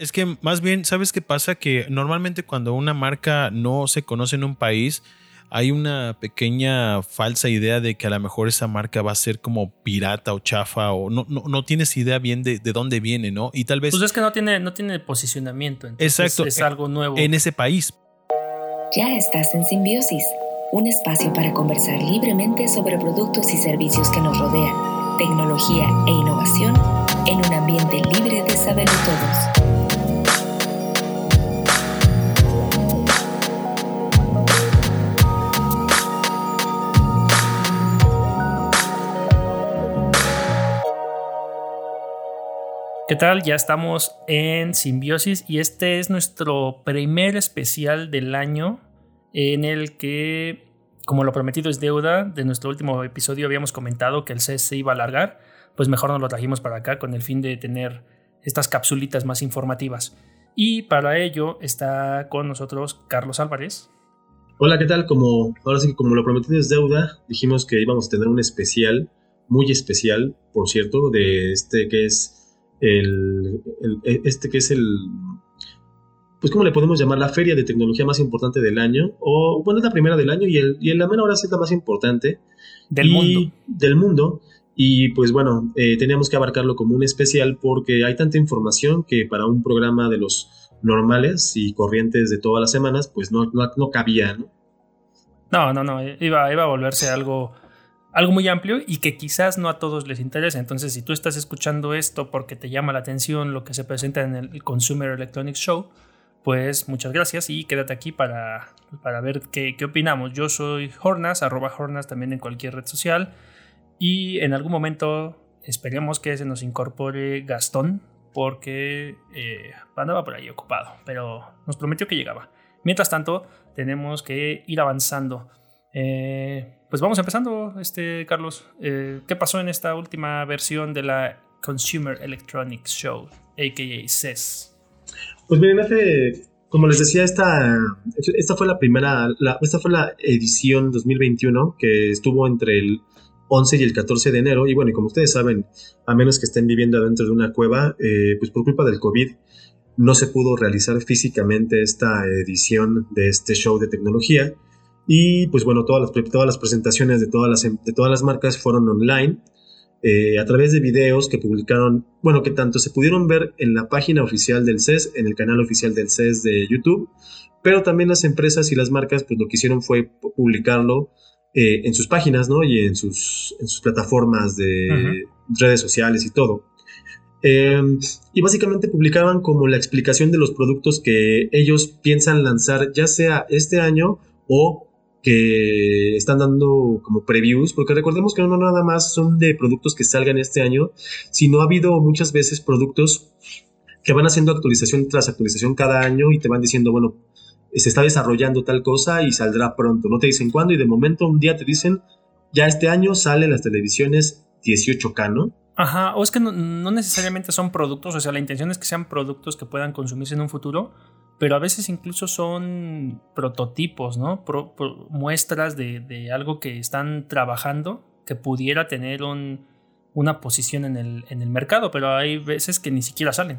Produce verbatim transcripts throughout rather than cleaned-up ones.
Es que más bien, ¿sabes qué pasa? Que normalmente cuando una marca no se conoce en un país, hay una pequeña falsa idea de que a lo mejor esa marca va a ser como pirata o chafa o no, no, no tienes idea bien de, de dónde viene, ¿no? Y tal vez... Pues es que no tiene, no tiene posicionamiento, entonces exacto, es algo nuevo. En ese país. Ya estás en Simbiosis, un espacio para conversar libremente sobre productos y servicios que nos rodean, tecnología e innovación en un ambiente libre de saberlo todos. ¿Qué tal? Ya estamos en Simbiosis y este es nuestro primer especial del año en el que, como lo prometido es deuda, de nuestro último episodio habíamos comentado que el C E S se iba a alargar, pues mejor nos lo trajimos para acá con el fin de tener estas capsulitas más informativas. Y para ello está con nosotros Carlos Álvarez. Hola, ¿qué tal? Como, ahora sí que como lo prometido es deuda, dijimos que íbamos a tener un especial, muy especial, por cierto, de este que es... El, el, este que es el, pues ¿cómo le podemos llamar? La feria de tecnología más importante del año, o bueno, es la primera del año y, el, y en la menor hora sí es la más importante del y, mundo. Del mundo, y pues bueno, eh, teníamos que abarcarlo como un especial porque hay tanta información que para un programa de los normales y corrientes de todas las semanas, pues no, no, no cabía, ¿no? No, no, no, iba, iba a volverse algo... Algo muy amplio y que quizás no a todos les interesa. Entonces, si tú estás escuchando esto porque te llama la atención lo que se presenta en el Consumer Electronics Show, pues muchas gracias y quédate aquí para, para ver qué, qué opinamos. Yo soy Hornas, arroba Hornas también en cualquier red social. Y en algún momento esperemos que se nos incorpore Gastón porque eh, andaba por ahí ocupado, pero nos prometió que llegaba. Mientras tanto, tenemos que ir avanzando. Eh, pues vamos empezando, este, Carlos. Eh, ¿Qué pasó en esta última versión de la Consumer Electronics Show, a k a. C E S? Pues miren, hace, como les decía, esta, esta fue la primera, la, esta fue la edición dos mil veintiuno que estuvo entre el once y el catorce de enero. Y bueno, y como ustedes saben, a menos que estén viviendo adentro de una cueva, eh, pues por culpa del COVID no se pudo realizar físicamente esta edición de este show de tecnología. Y pues bueno, todas las, todas las presentaciones de todas las, de todas las marcas fueron online, eh, a través de videos que publicaron, bueno, que tanto se pudieron ver en la página oficial del C E S, en el canal oficial del C E S de YouTube, pero también las empresas y las marcas pues lo que hicieron fue publicarlo eh, en sus páginas, ¿no? Y en sus, en sus plataformas de uh-huh. redes sociales y todo. Eh, y básicamente publicaban como la explicación de los productos que ellos piensan lanzar, ya sea este año o que están dando como previews, porque recordemos que no nada más son de productos que salgan este año, sino ha habido muchas veces productos que van haciendo actualización tras actualización cada año y te van diciendo, bueno, se está desarrollando tal cosa y saldrá pronto, no te dicen cuándo y de momento un día te dicen, ya este año salen las televisiones dieciocho K, ¿no? Ajá, o es que no, no necesariamente son productos, o sea, la intención es que sean productos que puedan consumirse en un futuro, pero a veces incluso son prototipos, ¿no? Pro, pro, muestras de, de algo que están trabajando que pudiera tener un, una posición en el, en el mercado, pero hay veces que ni siquiera salen.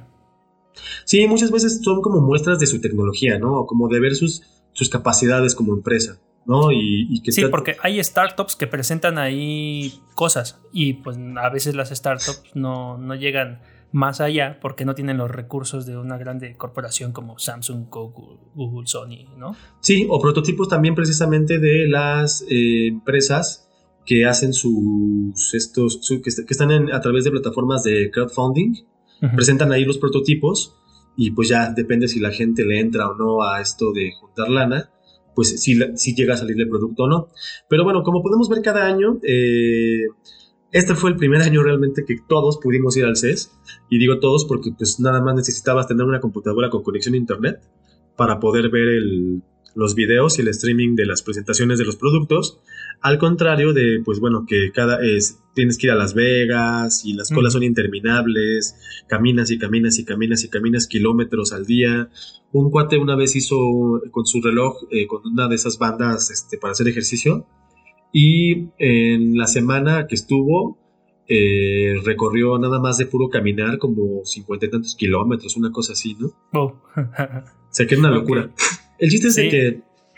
Sí, muchas veces son como muestras de su tecnología, ¿no? O como de ver sus, sus capacidades como empresa, ¿no? Y, y que sí, porque hay startups que presentan ahí cosas y pues a veces las startups no, no llegan más allá porque no tienen los recursos de una grande corporación como Samsung, Google, Google, Sony, ¿no? Sí, o prototipos también precisamente de las eh, empresas que hacen sus estos su, que, que están en, a través de plataformas de crowdfunding, uh-huh. presentan ahí los prototipos y pues ya depende si la gente le entra o no a esto de juntar lana, pues si, si llega a salir el producto o no. Pero bueno, como podemos ver cada año, eh, este fue el primer año realmente que todos pudimos ir al C E S, y digo todos porque pues nada más necesitabas tener una computadora con conexión a internet para poder ver el, los videos y el streaming de las presentaciones de los productos, al contrario de, pues bueno, que cada es, tienes que ir a Las Vegas y las colas mm. son interminables, caminas y caminas y caminas y caminas kilómetros al día. Un cuate una vez hizo con su reloj, eh, con una de esas bandas este, para hacer ejercicio, y en la semana que estuvo eh, recorrió nada más de puro caminar como cincuenta y tantos kilómetros, una cosa así, ¿no? Oh. O sea, que era una locura. Okay. El chiste es sí. de que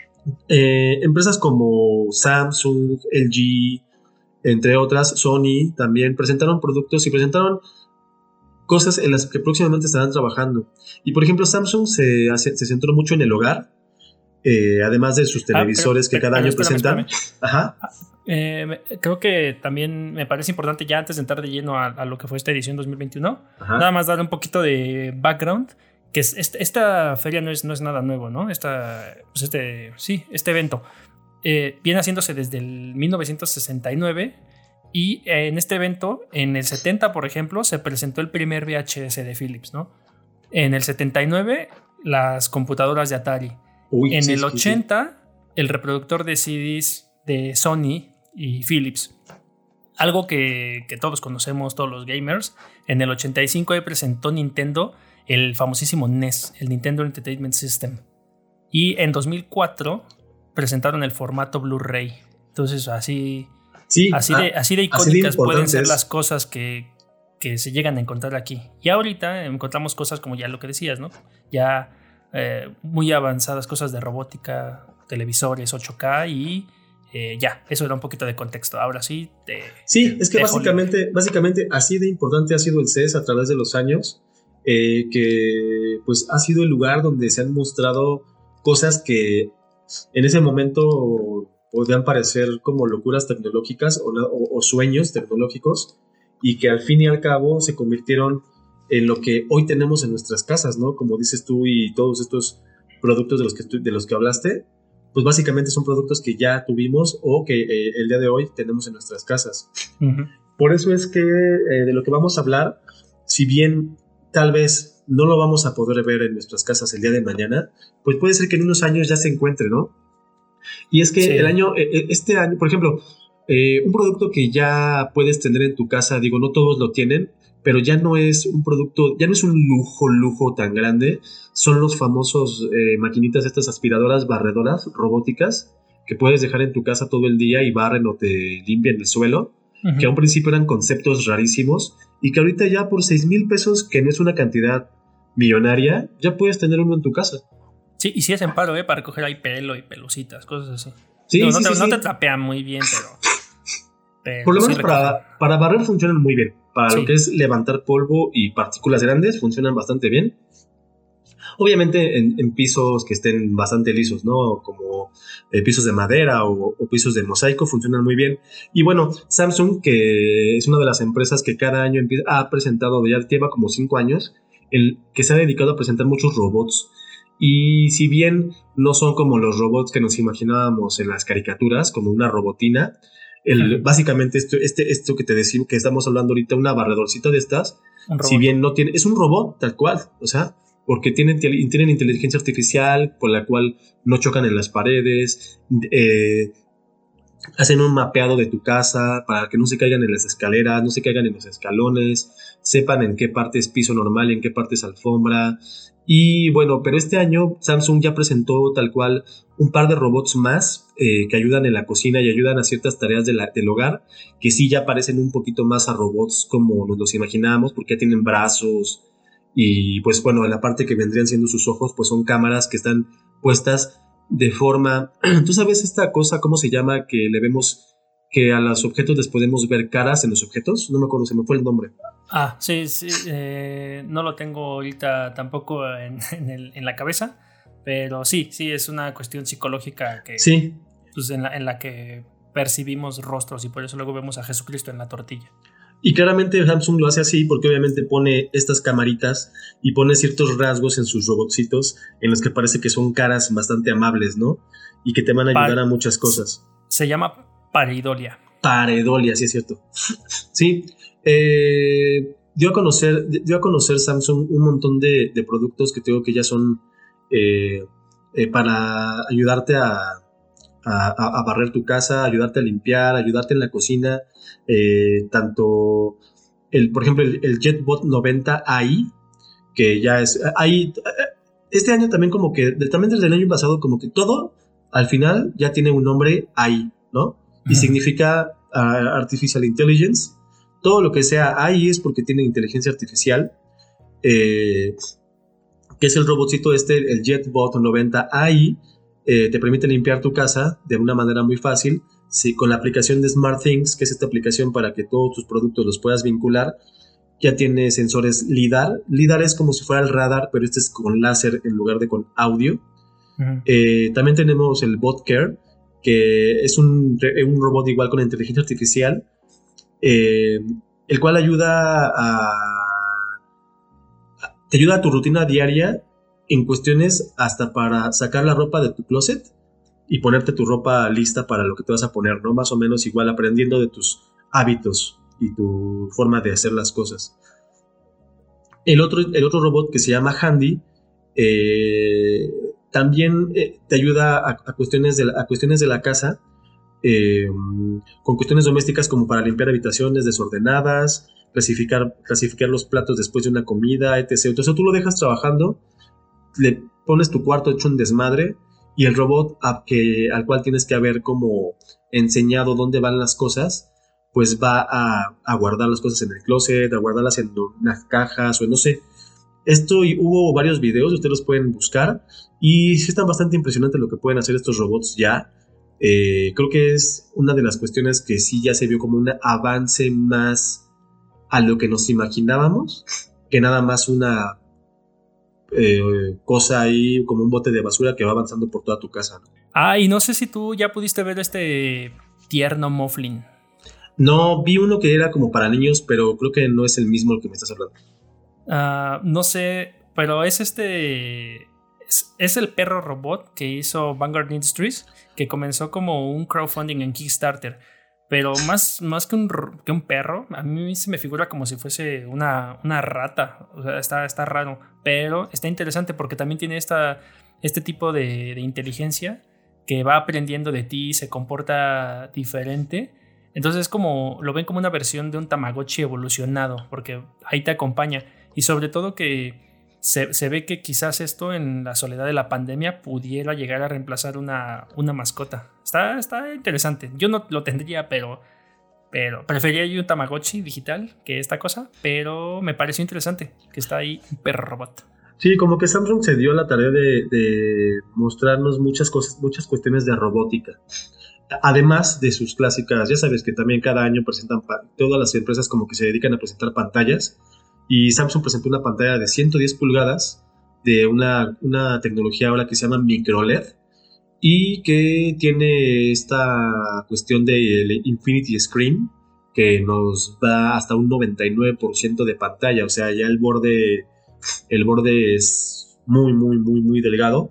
eh, empresas como Samsung, L G, entre otras, Sony, también presentaron productos y presentaron cosas en las que próximamente estarán trabajando. Y por ejemplo, Samsung se, hace, se centró mucho en el hogar, eh, además de sus televisores ah, pero, que cada pero, año espérame, presentan. Espérame. Ajá. Eh, creo que también me parece importante, ya antes de entrar de lleno a, a lo que fue esta edición dos mil veintiuno, Ajá. nada más dar un poquito de background, que es, esta, esta feria no es, no es nada nuevo, ¿no? Esta, pues este, sí, este evento eh, viene haciéndose desde el mil novecientos sesenta y nueve. Y en este evento, en el setenta, por ejemplo, se presentó el primer V H S de Philips, ¿no? En el setenta y nueve, las computadoras de Atari. Uy, en sí, el ochenta, sí, sí. el reproductor de C Ds de Sony y Philips. Algo que, que todos conocemos, todos los gamers. En el ochenta y cinco presentó Nintendo el famosísimo N E S, el Nintendo Entertainment System. Y en dos mil cuatro presentaron el formato Blu-ray. Entonces, así... Sí, así, de, así de icónicas así de pueden ser las cosas que, que se llegan a encontrar aquí. Y ahorita encontramos cosas como ya lo que decías, ¿no? Ya eh, muy avanzadas cosas de robótica, televisores ocho K y eh, ya, eso era un poquito de contexto. Ahora sí. Te, sí, te, es que básicamente, básicamente así de importante ha sido el C E S a través de los años, eh, que pues ha sido el lugar donde se han mostrado cosas que en ese momento podrían parecer como locuras tecnológicas o, o, o sueños tecnológicos y que al fin y al cabo se convirtieron en lo que hoy tenemos en nuestras casas, ¿no? Como dices tú y todos estos productos de los que, de los que hablaste, pues básicamente son productos que ya tuvimos o que eh, el día de hoy tenemos en nuestras casas. Uh-huh. Por eso es que eh, de lo que vamos a hablar, si bien tal vez no lo vamos a poder ver en nuestras casas el día de mañana, pues puede ser que en unos años ya se encuentre, ¿no? Y es que sí. el año, este año, por ejemplo, eh, un producto que ya puedes tener en tu casa, digo, no todos lo tienen, pero ya no es un producto, ya no es un lujo, lujo tan grande, son los famosos eh, maquinitas, estas aspiradoras barredoras robóticas que puedes dejar en tu casa todo el día y barren o te limpian el suelo, uh-huh. que a un principio eran conceptos rarísimos y que ahorita ya por seis mil pesos, que no es una cantidad millonaria, ya puedes tener uno en tu casa. Sí, y sí es en paro, ¿eh? Para coger ahí pelo y pelucitas, cosas así. Sí, no, sí, no, te, sí, no sí. te trapean muy bien, pero... pero Por lo sí menos para, para barrer funcionan muy bien. Para sí. lo que es levantar polvo y partículas grandes funcionan bastante bien. Obviamente en, en pisos que estén bastante lisos, ¿no? Como eh, pisos de madera o, o pisos de mosaico funcionan muy bien. Y bueno, Samsung, que es una de las empresas que cada año empieza, ha presentado, ya lleva como cinco años, el, que se ha dedicado a presentar muchos robots. Y si bien no son como los robots que nos imaginábamos en las caricaturas, como una robotina, el, básicamente esto, este, esto que te decimos, que estamos hablando ahorita, una barredorcita de estas, si bien no tiene, es un robot tal cual, o sea, porque tienen, tienen inteligencia artificial por la cual no chocan en las paredes, eh, hacen un mapeado de tu casa para que no se caigan en las escaleras, no se caigan en los escalones, sepan en qué parte es piso normal y en qué parte es alfombra. Y bueno, pero este año Samsung ya presentó tal cual un par de robots más eh, que ayudan en la cocina y ayudan a ciertas tareas de la, del hogar, que sí ya parecen un poquito más a robots como nos los imaginábamos, porque ya tienen brazos y pues bueno, en la parte que vendrían siendo sus ojos, pues son cámaras que están puestas de forma... ¿Tú sabes esta cosa, cómo se llama, que le vemos... que a los objetos les podemos ver caras en los objetos? No me acuerdo, se me fue el nombre. Ah, sí, sí, eh, no lo tengo ahorita tampoco en, en, el, en la cabeza, pero sí, sí, es una cuestión psicológica que, sí. pues, en, la, en la que percibimos rostros y por eso luego vemos a Jesucristo en la tortilla. Y claramente Samsung lo hace así porque obviamente pone estas camaritas y pone ciertos rasgos en sus robotcitos en los que parece que son caras bastante amables, ¿no? Y que te van a ayudar Par- a muchas cosas. Se llama pareidolia. Pareidolia, sí es cierto. Sí, eh, dio a conocer, dio a conocer Samsung un montón de, de productos que tengo que ya son eh, eh, para ayudarte a, a, a barrer tu casa, ayudarte a limpiar, ayudarte en la cocina. Eh, tanto, el, por ejemplo, el, el JetBot noventa A I, que ya es ahí. Este año también, como que, también desde el año pasado, como que todo al final ya tiene un nombre A I, ¿no? Y significa uh, Artificial Intelligence. todo lo que sea A I es porque tiene inteligencia artificial, eh, que es el robotcito este, el JetBot noventa A I, eh, te permite limpiar tu casa de una manera muy fácil, sí, con la aplicación de SmartThings, que es esta aplicación para que todos tus productos los puedas vincular. Ya tiene sensores LIDAR. LIDAR es como si fuera el radar, pero este es con láser en lugar de con audio. Uh-huh. Eh, también tenemos el BotCare, que es un, un robot igual con inteligencia artificial, eh, el cual ayuda a... te ayuda a tu rutina diaria en cuestiones hasta para sacar la ropa de tu closet y ponerte tu ropa lista para lo que te vas a poner, ¿no? Más o menos igual aprendiendo de tus hábitos y tu forma de hacer las cosas. El otro, el otro robot que se llama Handy eh, también eh, te ayuda a, a, cuestiones de la, a cuestiones de la casa, eh, con cuestiones domésticas como para limpiar habitaciones desordenadas, clasificar, clasificar los platos después de una comida, etcétera. Entonces tú lo dejas trabajando, le pones tu cuarto hecho un desmadre y el robot a que, al cual tienes que haber como enseñado dónde van las cosas, pues va a, a guardar las cosas en el closet, a guardarlas en unas cajas o no sé. Esto, y hubo varios videos, ustedes los pueden buscar y sí están bastante impresionantes lo que pueden hacer estos robots ya. Eh, creo que es una de las cuestiones que sí ya se vio como un avance más a lo que nos imaginábamos, que nada más una eh, cosa ahí como un bote de basura que va avanzando por toda tu casa, ¿no? Ah, y no sé si tú ya pudiste ver este tierno Moflin. No, vi uno que era como para niños, pero creo que no es el mismo el que me estás hablando. Uh, no sé, pero es este... Es, es el perro robot que hizo Vanguard Industries, que comenzó como un crowdfunding en Kickstarter. Pero más, más que, un, que un perro, a mí se me figura como si fuese una, una rata. O sea, está, está raro. Pero está interesante porque también tiene esta, este tipo de, de inteligencia que va aprendiendo de ti, se comporta diferente. Entonces es como, lo ven como una versión de un Tamagotchi evolucionado, porque ahí te acompaña. Y sobre todo que se, se ve que quizás esto en la soledad de la pandemia pudiera llegar a reemplazar una, una mascota. Está, está interesante. Yo no lo tendría, pero, pero preferiría yo un Tamagotchi digital que esta cosa, pero me pareció interesante que está ahí un perro robot. Sí, como que Samsung se dio la tarea de, de mostrarnos muchas cosas, muchas cuestiones de robótica. Además de sus clásicas, ya sabes que también cada año presentan, todas las empresas como que se dedican a presentar pantallas, y Samsung presentó una pantalla de ciento diez pulgadas de una, una tecnología ahora que se llama micro L E D y que tiene esta cuestión de Infinity Screen que nos da hasta un noventa y nueve por ciento de pantalla, o sea, ya el borde, el borde es muy, muy, muy, muy delgado.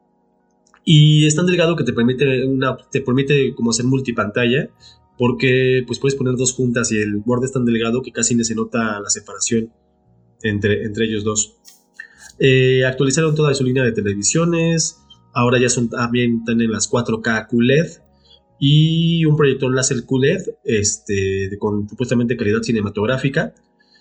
Y es tan delgado que te permite, una, te permite como hacer multipantalla, porque pues puedes poner dos juntas y el borde es tan delgado que casi no se nota la separación entre, entre ellos dos. Eh, actualizaron toda su línea de televisiones, ahora ya son también tienen las cuatro K Q L E D y un proyector láser Q L E D este, con supuestamente calidad cinematográfica.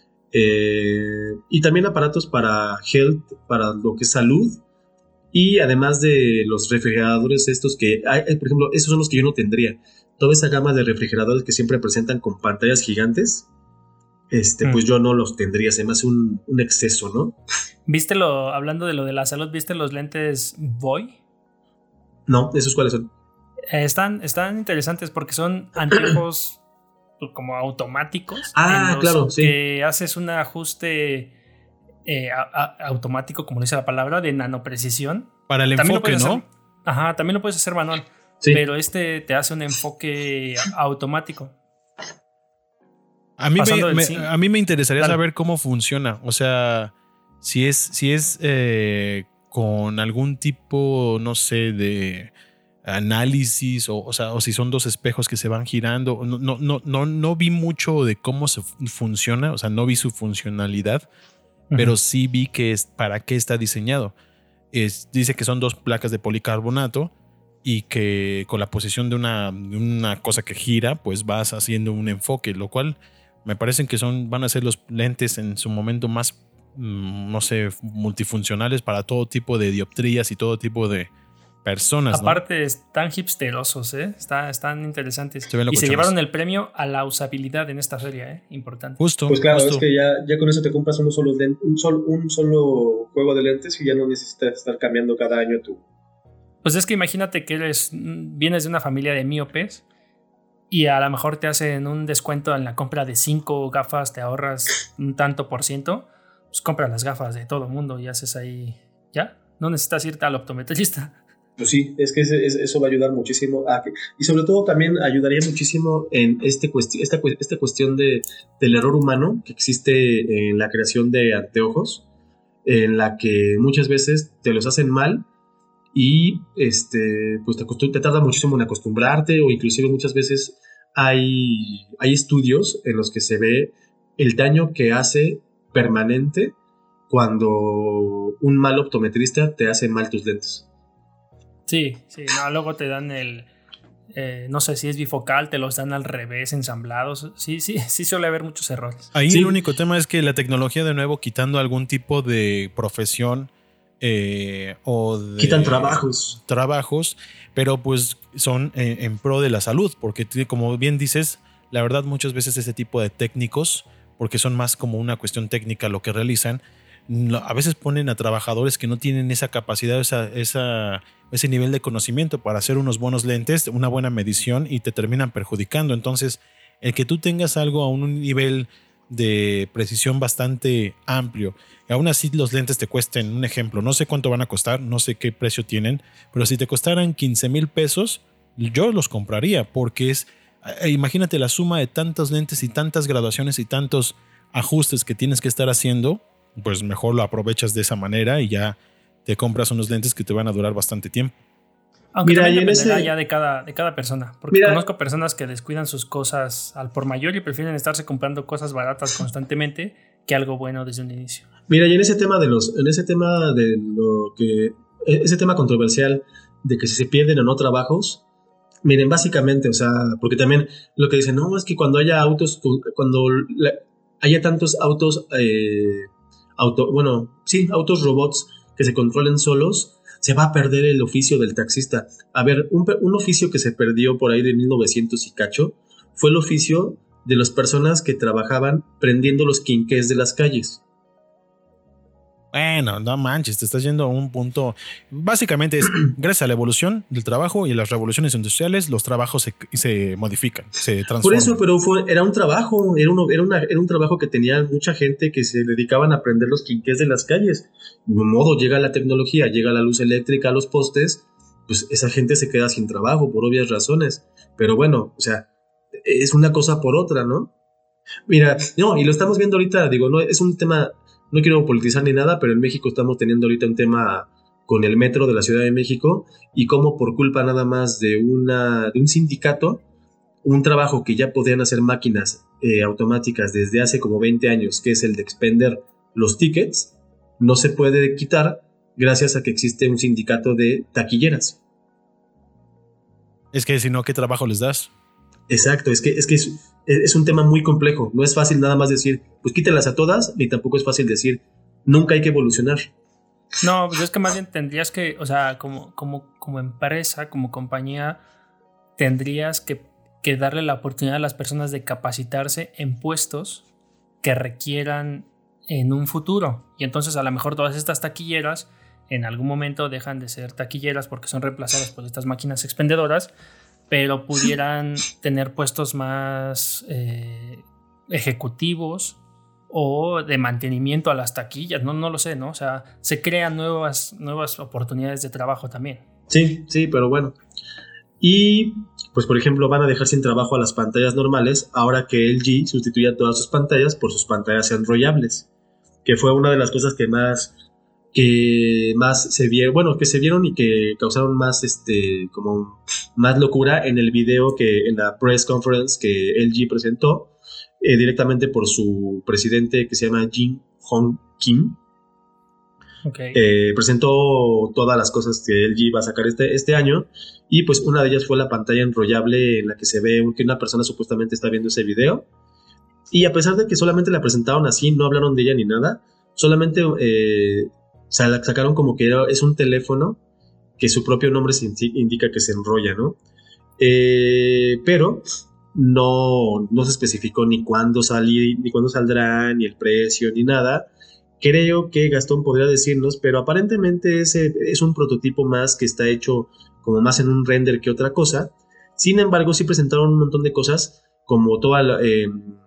Eh, y también aparatos para health, para lo que es salud. Y además de los refrigeradores estos que hay, por ejemplo, esos son los que yo no tendría. Toda esa gama de refrigeradores que siempre presentan con pantallas gigantes, este, mm. pues yo no los tendría. Se me hace un, un exceso, ¿no? ¿Viste lo, hablando de lo de la salud, viste los lentes Voy? No, ¿esos cuáles son? Eh, están, están interesantes porque son anteojos como automáticos. Ah, claro, sí. Que haces un ajuste... Eh, a, a, automático, como dice la palabra, de nanoprecisión. Para el también enfoque, ¿no? Hacer, ajá, también lo puedes hacer manual. Sí. Pero este te hace un enfoque automático. A mí, me, me, a mí me interesaría Dale. saber cómo funciona. O sea, si es, si es eh, con algún tipo, no sé, de análisis o, o sea, o si son dos espejos que se van girando. No, no, no, no, no vi mucho de cómo se funciona. O sea, no vi su funcionalidad. Pero sí vi que es para qué está diseñado. Es, dice que son dos placas de policarbonato y que con la posición de una, de una cosa que gira, pues vas haciendo un enfoque, lo cual me parecen que son, van a ser los lentes en su momento más, no sé, multifuncionales para todo tipo de dioptrías y todo tipo de personas. Aparte, ¿no? están hipsterosos, ¿eh? Está, están interesantes. Se ven y se locochones. llevaron el premio a la usabilidad en esta feria, ¿eh? Importante. Justo. Pues claro, justo. es que ya, ya con eso te compras uno solo lente, un, solo, un solo juego de lentes y ya no necesitas estar cambiando cada año tu. Pues es que imagínate que eres, vienes de una familia de míopes y a lo mejor te hacen un descuento en la compra de cinco gafas, te ahorras un tanto por ciento. Pues compra las gafas de todo el mundo y haces ahí, ¿ya? No necesitas irte al optometrista. Pues sí, es que ese, eso va a ayudar muchísimo a que, y sobre todo también ayudaría muchísimo en este cuesti- esta, esta cuestión de, del error humano que existe en la creación de anteojos, en la que muchas veces te los hacen mal y este, pues te, acostum- te tarda muchísimo en acostumbrarte, o inclusive muchas veces hay, hay estudios en los que se ve el daño que hace permanente cuando un mal optometrista te hace mal tus lentes. Sí, sí, no, luego te dan el, eh, no sé si es bifocal, te los dan al revés, ensamblados. Sí, sí, sí suele haber muchos errores. Ahí Sí. el único tema es que la tecnología, de nuevo, quitando algún tipo de profesión eh, o de Quitan trabajos. trabajos, pero pues son en, en pro de la salud, porque como bien dices, la verdad muchas veces ese tipo de técnicos, porque son más como una cuestión técnica lo que realizan, a veces ponen a trabajadores que no tienen esa capacidad, esa, esa, ese nivel de conocimiento para hacer unos buenos lentes, una buena medición, y te terminan perjudicando. Entonces, el que tú tengas algo a un nivel de precisión bastante amplio, y aún así los lentes te cuesten, un ejemplo, no sé cuánto van a costar, no sé qué precio tienen, pero si te costaran quince mil pesos, yo los compraría, porque es, imagínate la suma de tantos lentes y tantas graduaciones y tantos ajustes que tienes que estar haciendo, pues mejor lo aprovechas de esa manera y ya te compras unos lentes que te van a durar bastante tiempo. Aunque Mira, también y en dependerá ese- ya de cada, de cada persona. Porque Mira- conozco personas que descuidan sus cosas al por mayor y prefieren estarse comprando cosas baratas constantemente que algo bueno desde un inicio. Mira, y en ese tema de los, en ese tema de lo que, ese tema controversial de que si se pierden o no trabajos, miren, básicamente, o sea, porque también lo que dicen, no, es que cuando haya autos, cuando la- haya tantos autos, eh, auto, bueno, sí, autos robots que se controlen solos, se va a perder el oficio del taxista. A ver, un, un oficio que se perdió por ahí de mil novecientos y cacho fue el oficio de las personas que trabajaban prendiendo los quinqués de las calles. Bueno, no manches, te estás yendo a un punto. Básicamente es, gracias a la evolución del trabajo y las revoluciones industriales, los trabajos se, se modifican, se transforman. Por eso, pero fue, era un trabajo, era, uno, era, una, era un trabajo que tenía mucha gente que se dedicaban a prender los quinqués de las calles. De modo, llega la tecnología, llega la luz eléctrica a los postes, pues esa gente se queda sin trabajo por obvias razones. Pero bueno, o sea, es una cosa por otra, ¿no? Mira, no, y lo estamos viendo ahorita, digo, no, es un tema, no quiero politizar ni nada, pero en México estamos teniendo ahorita un tema con el metro de la Ciudad de México y cómo por culpa nada más de, una, de un sindicato, un trabajo que ya podían hacer máquinas eh, automáticas desde hace como veinte años, que es el de expender los tickets, no se puede quitar gracias a que existe un sindicato de taquilleras. Es que si no, ¿qué trabajo les das? Exacto, es que, es, que es, es un tema muy complejo. No es fácil nada más decir, pues quítelas a todas, ni tampoco es fácil decir, nunca hay que evolucionar. No, pues es que más bien tendrías que, o sea, como, como, como empresa, como compañía, tendrías que, que darle la oportunidad a las personas de capacitarse en puestos que requieran en un futuro. Y entonces a lo mejor todas estas taquilleras en algún momento dejan de ser taquilleras porque son reemplazadas por estas máquinas expendedoras, pero pudieran tener puestos más eh, ejecutivos o de mantenimiento a las taquillas, no, no lo sé, ¿no? O sea, se crean nuevas, nuevas oportunidades de trabajo también. Sí, sí, pero bueno. Y, pues por ejemplo, van a dejar sin trabajo a las pantallas normales ahora que L G sustituya todas sus pantallas por sus pantallas enrollables, que fue una de las cosas que más... que más se vieron, bueno, que se vieron y que causaron más, este, como más locura en el video que, en la press conference que L G presentó, eh, directamente por su presidente que se llama Jin Hong Kim. Okay. Eh, presentó todas las cosas que L G va a sacar este, este año, y pues una de ellas fue la pantalla enrollable en la que se ve que una persona supuestamente está viendo ese video, y a pesar de que solamente la presentaron así, no hablaron de ella ni nada, solamente... Eh, sacaron como que era, es un teléfono que su propio nombre se indica que se enrolla, ¿no? Eh, pero no, no se especificó ni cuándo salí, ni cuándo saldrá, ni el precio, ni nada. Creo que Gastón podría decirnos, pero aparentemente ese es un prototipo más que está hecho como más en un render que otra cosa. Sin embargo, sí presentaron un montón de cosas, como toda la, eh,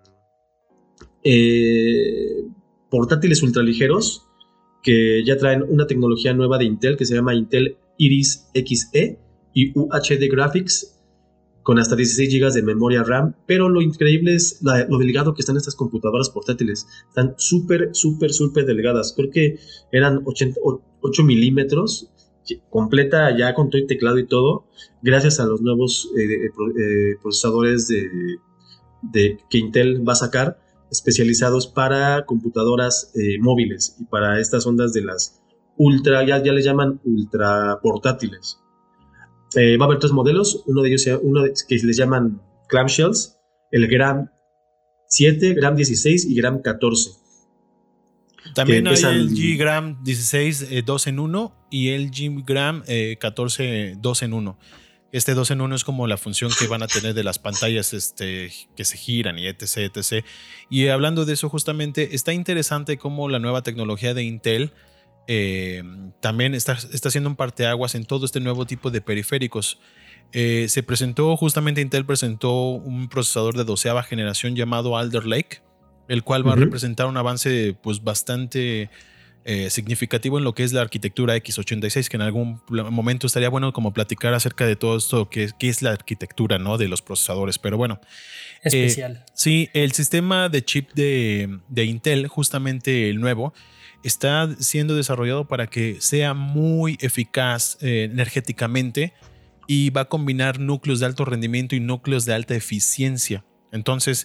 eh, portátiles ultraligeros que ya traen una tecnología nueva de Intel que se llama Intel Iris X E y U H D Graphics con hasta dieciséis gigas de memoria RAM, pero lo increíble es la, lo delgado que están estas computadoras portátiles. Están súper, súper, súper delgadas. Creo que eran ochenta, ocho milímetros, completa ya con todo el teclado y todo, gracias a los nuevos eh, eh, procesadores de, de, que Intel va a sacar, especializados para computadoras eh, móviles y para estas ondas de las ultra, ya, ya les llaman ultra portátiles. Eh, va a haber tres modelos, uno de ellos uno de, que les llaman clamshells, el Gram siete, Gram dieciséis y Gram catorce. También hay el G Gram dieciséis eh, dos en uno y el G Gram eh, catorce dos en uno. Este dos en uno es como la función que van a tener de las pantallas este, que se giran y etc, etc. Y hablando de eso justamente, está interesante cómo la nueva tecnología de Intel Eh, también está, está haciendo un parteaguas en todo este nuevo tipo de periféricos. Eh, se presentó, justamente Intel presentó un procesador de doceava generación llamado Alder Lake, el cual va uh-huh. a representar un avance pues bastante eh, significativo en lo que es la arquitectura equis ochenta y seis, que en algún momento estaría bueno como platicar acerca de todo esto, que, que es la arquitectura, ¿no?, de los procesadores, pero bueno. Especial. Eh, sí, el sistema de chip de, de Intel, justamente el nuevo, está siendo desarrollado para que sea muy eficaz eh, energéticamente y va a combinar núcleos de alto rendimiento y núcleos de alta eficiencia. Entonces,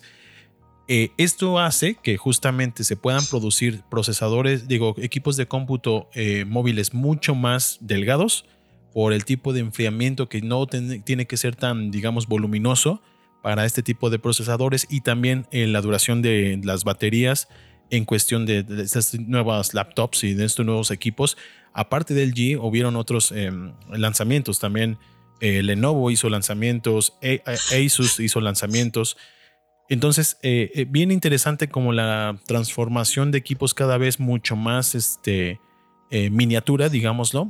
eh, esto hace que justamente se puedan producir procesadores, digo, equipos de cómputo eh, móviles mucho más delgados por el tipo de enfriamiento que no ten, tiene que ser tan, digamos, voluminoso para este tipo de procesadores, y también eh, la duración de las baterías en cuestión de, de estas nuevas laptops y de estos nuevos equipos. Aparte del G, hubieron otros eh, lanzamientos. También eh, Lenovo hizo lanzamientos, Asus hizo lanzamientos. Entonces, eh, eh, bien interesante como la transformación de equipos cada vez mucho más este, eh, miniatura, digámoslo.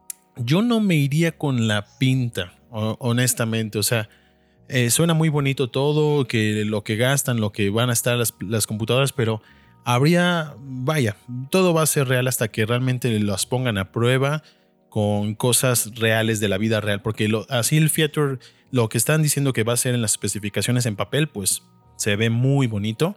Yo no me iría con la pinta, honestamente. O sea, eh, suena muy bonito todo, que lo que gastan, lo que van a estar las, las computadoras, pero habría, vaya, todo va a ser real hasta que realmente las pongan a prueba con cosas reales de la vida real, porque lo, así el feature, lo que están diciendo que va a ser en las especificaciones en papel, pues se ve muy bonito,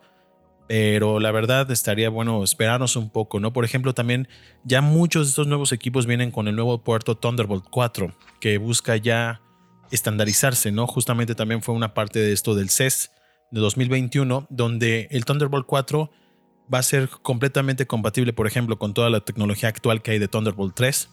pero la verdad estaría bueno esperarnos un poco, ¿no? Por ejemplo, también ya muchos de estos nuevos equipos vienen con el nuevo puerto Thunderbolt cuatro, que busca ya estandarizarse, ¿no? Justamente también fue una parte de esto del C E S de dos mil veintiuno, donde el Thunderbolt cuatro va a ser completamente compatible, por ejemplo, con toda la tecnología actual que hay de Thunderbolt tres,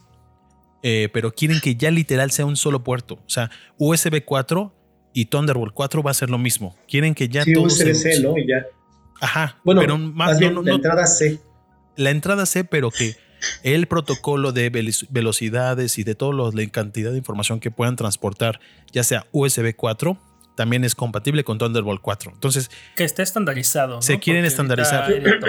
eh, pero quieren que ya literal sea un solo puerto. O sea, U S B cuatro y Thunderbolt cuatro va a ser lo mismo. Quieren que ya sí, todo U S B C, ¿no? Y ya. Ajá. Bueno, pero más, más bien no, no, la no, entrada C. La entrada C, pero que el protocolo de velocidades y de toda la cantidad de información que puedan transportar, ya sea U S B cuatro, también es compatible con Thunderbolt cuatro. Entonces, que esté estandarizado, ¿no? Se quieren Porque estandarizar.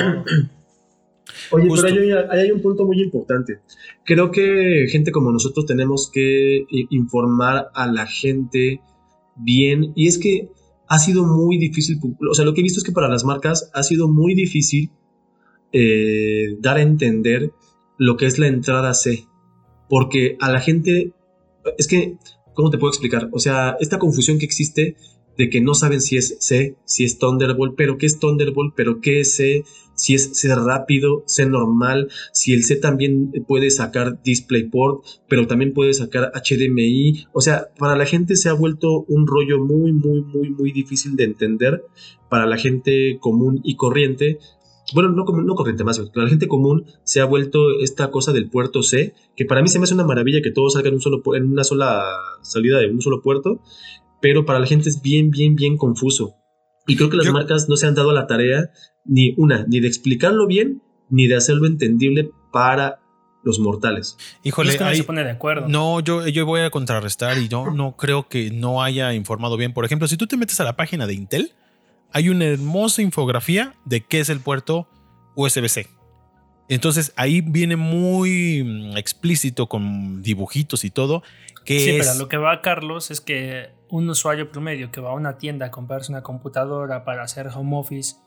Oye, Justo. pero ahí hay, ahí hay un punto muy importante. Creo que gente como nosotros tenemos que informar a la gente bien. Y es que ha sido muy difícil. O sea, lo que he visto es que para las marcas ha sido muy difícil eh, dar a entender lo que es la entrada C. Porque a la gente... Es que... ¿Cómo te puedo explicar? O sea, esta confusión que existe de que no saben si es C, si es Thunderbolt, pero qué es Thunderbolt, pero qué es C, si es C rápido, C normal, si el C también puede sacar DisplayPort, pero también puede sacar H D M I. O sea, para la gente se ha vuelto un rollo muy, muy, muy, muy difícil de entender para la gente común y corriente. Bueno, no, no corriente más, pero la gente común se ha vuelto esta cosa del puerto C, que para mí se me hace una maravilla que todo salga en, un solo, en una sola salida de un solo puerto, pero para la gente es bien, bien, bien confuso. Y creo que las Yo... marcas no se han dado la tarea, ni una, ni de explicarlo bien, ni de hacerlo entendible para los mortales. Híjole, es que no ahí, se pone de acuerdo. No, yo, yo voy a contrarrestar y yo no creo que no haya informado bien. Por ejemplo, si tú te metes a la página de Intel, hay una hermosa infografía de qué es el puerto U S B-C. Entonces ahí viene muy explícito con dibujitos y todo. Que sí, es... pero lo que va, Carlos, es que un usuario promedio que va a una tienda a comprarse una computadora para hacer home office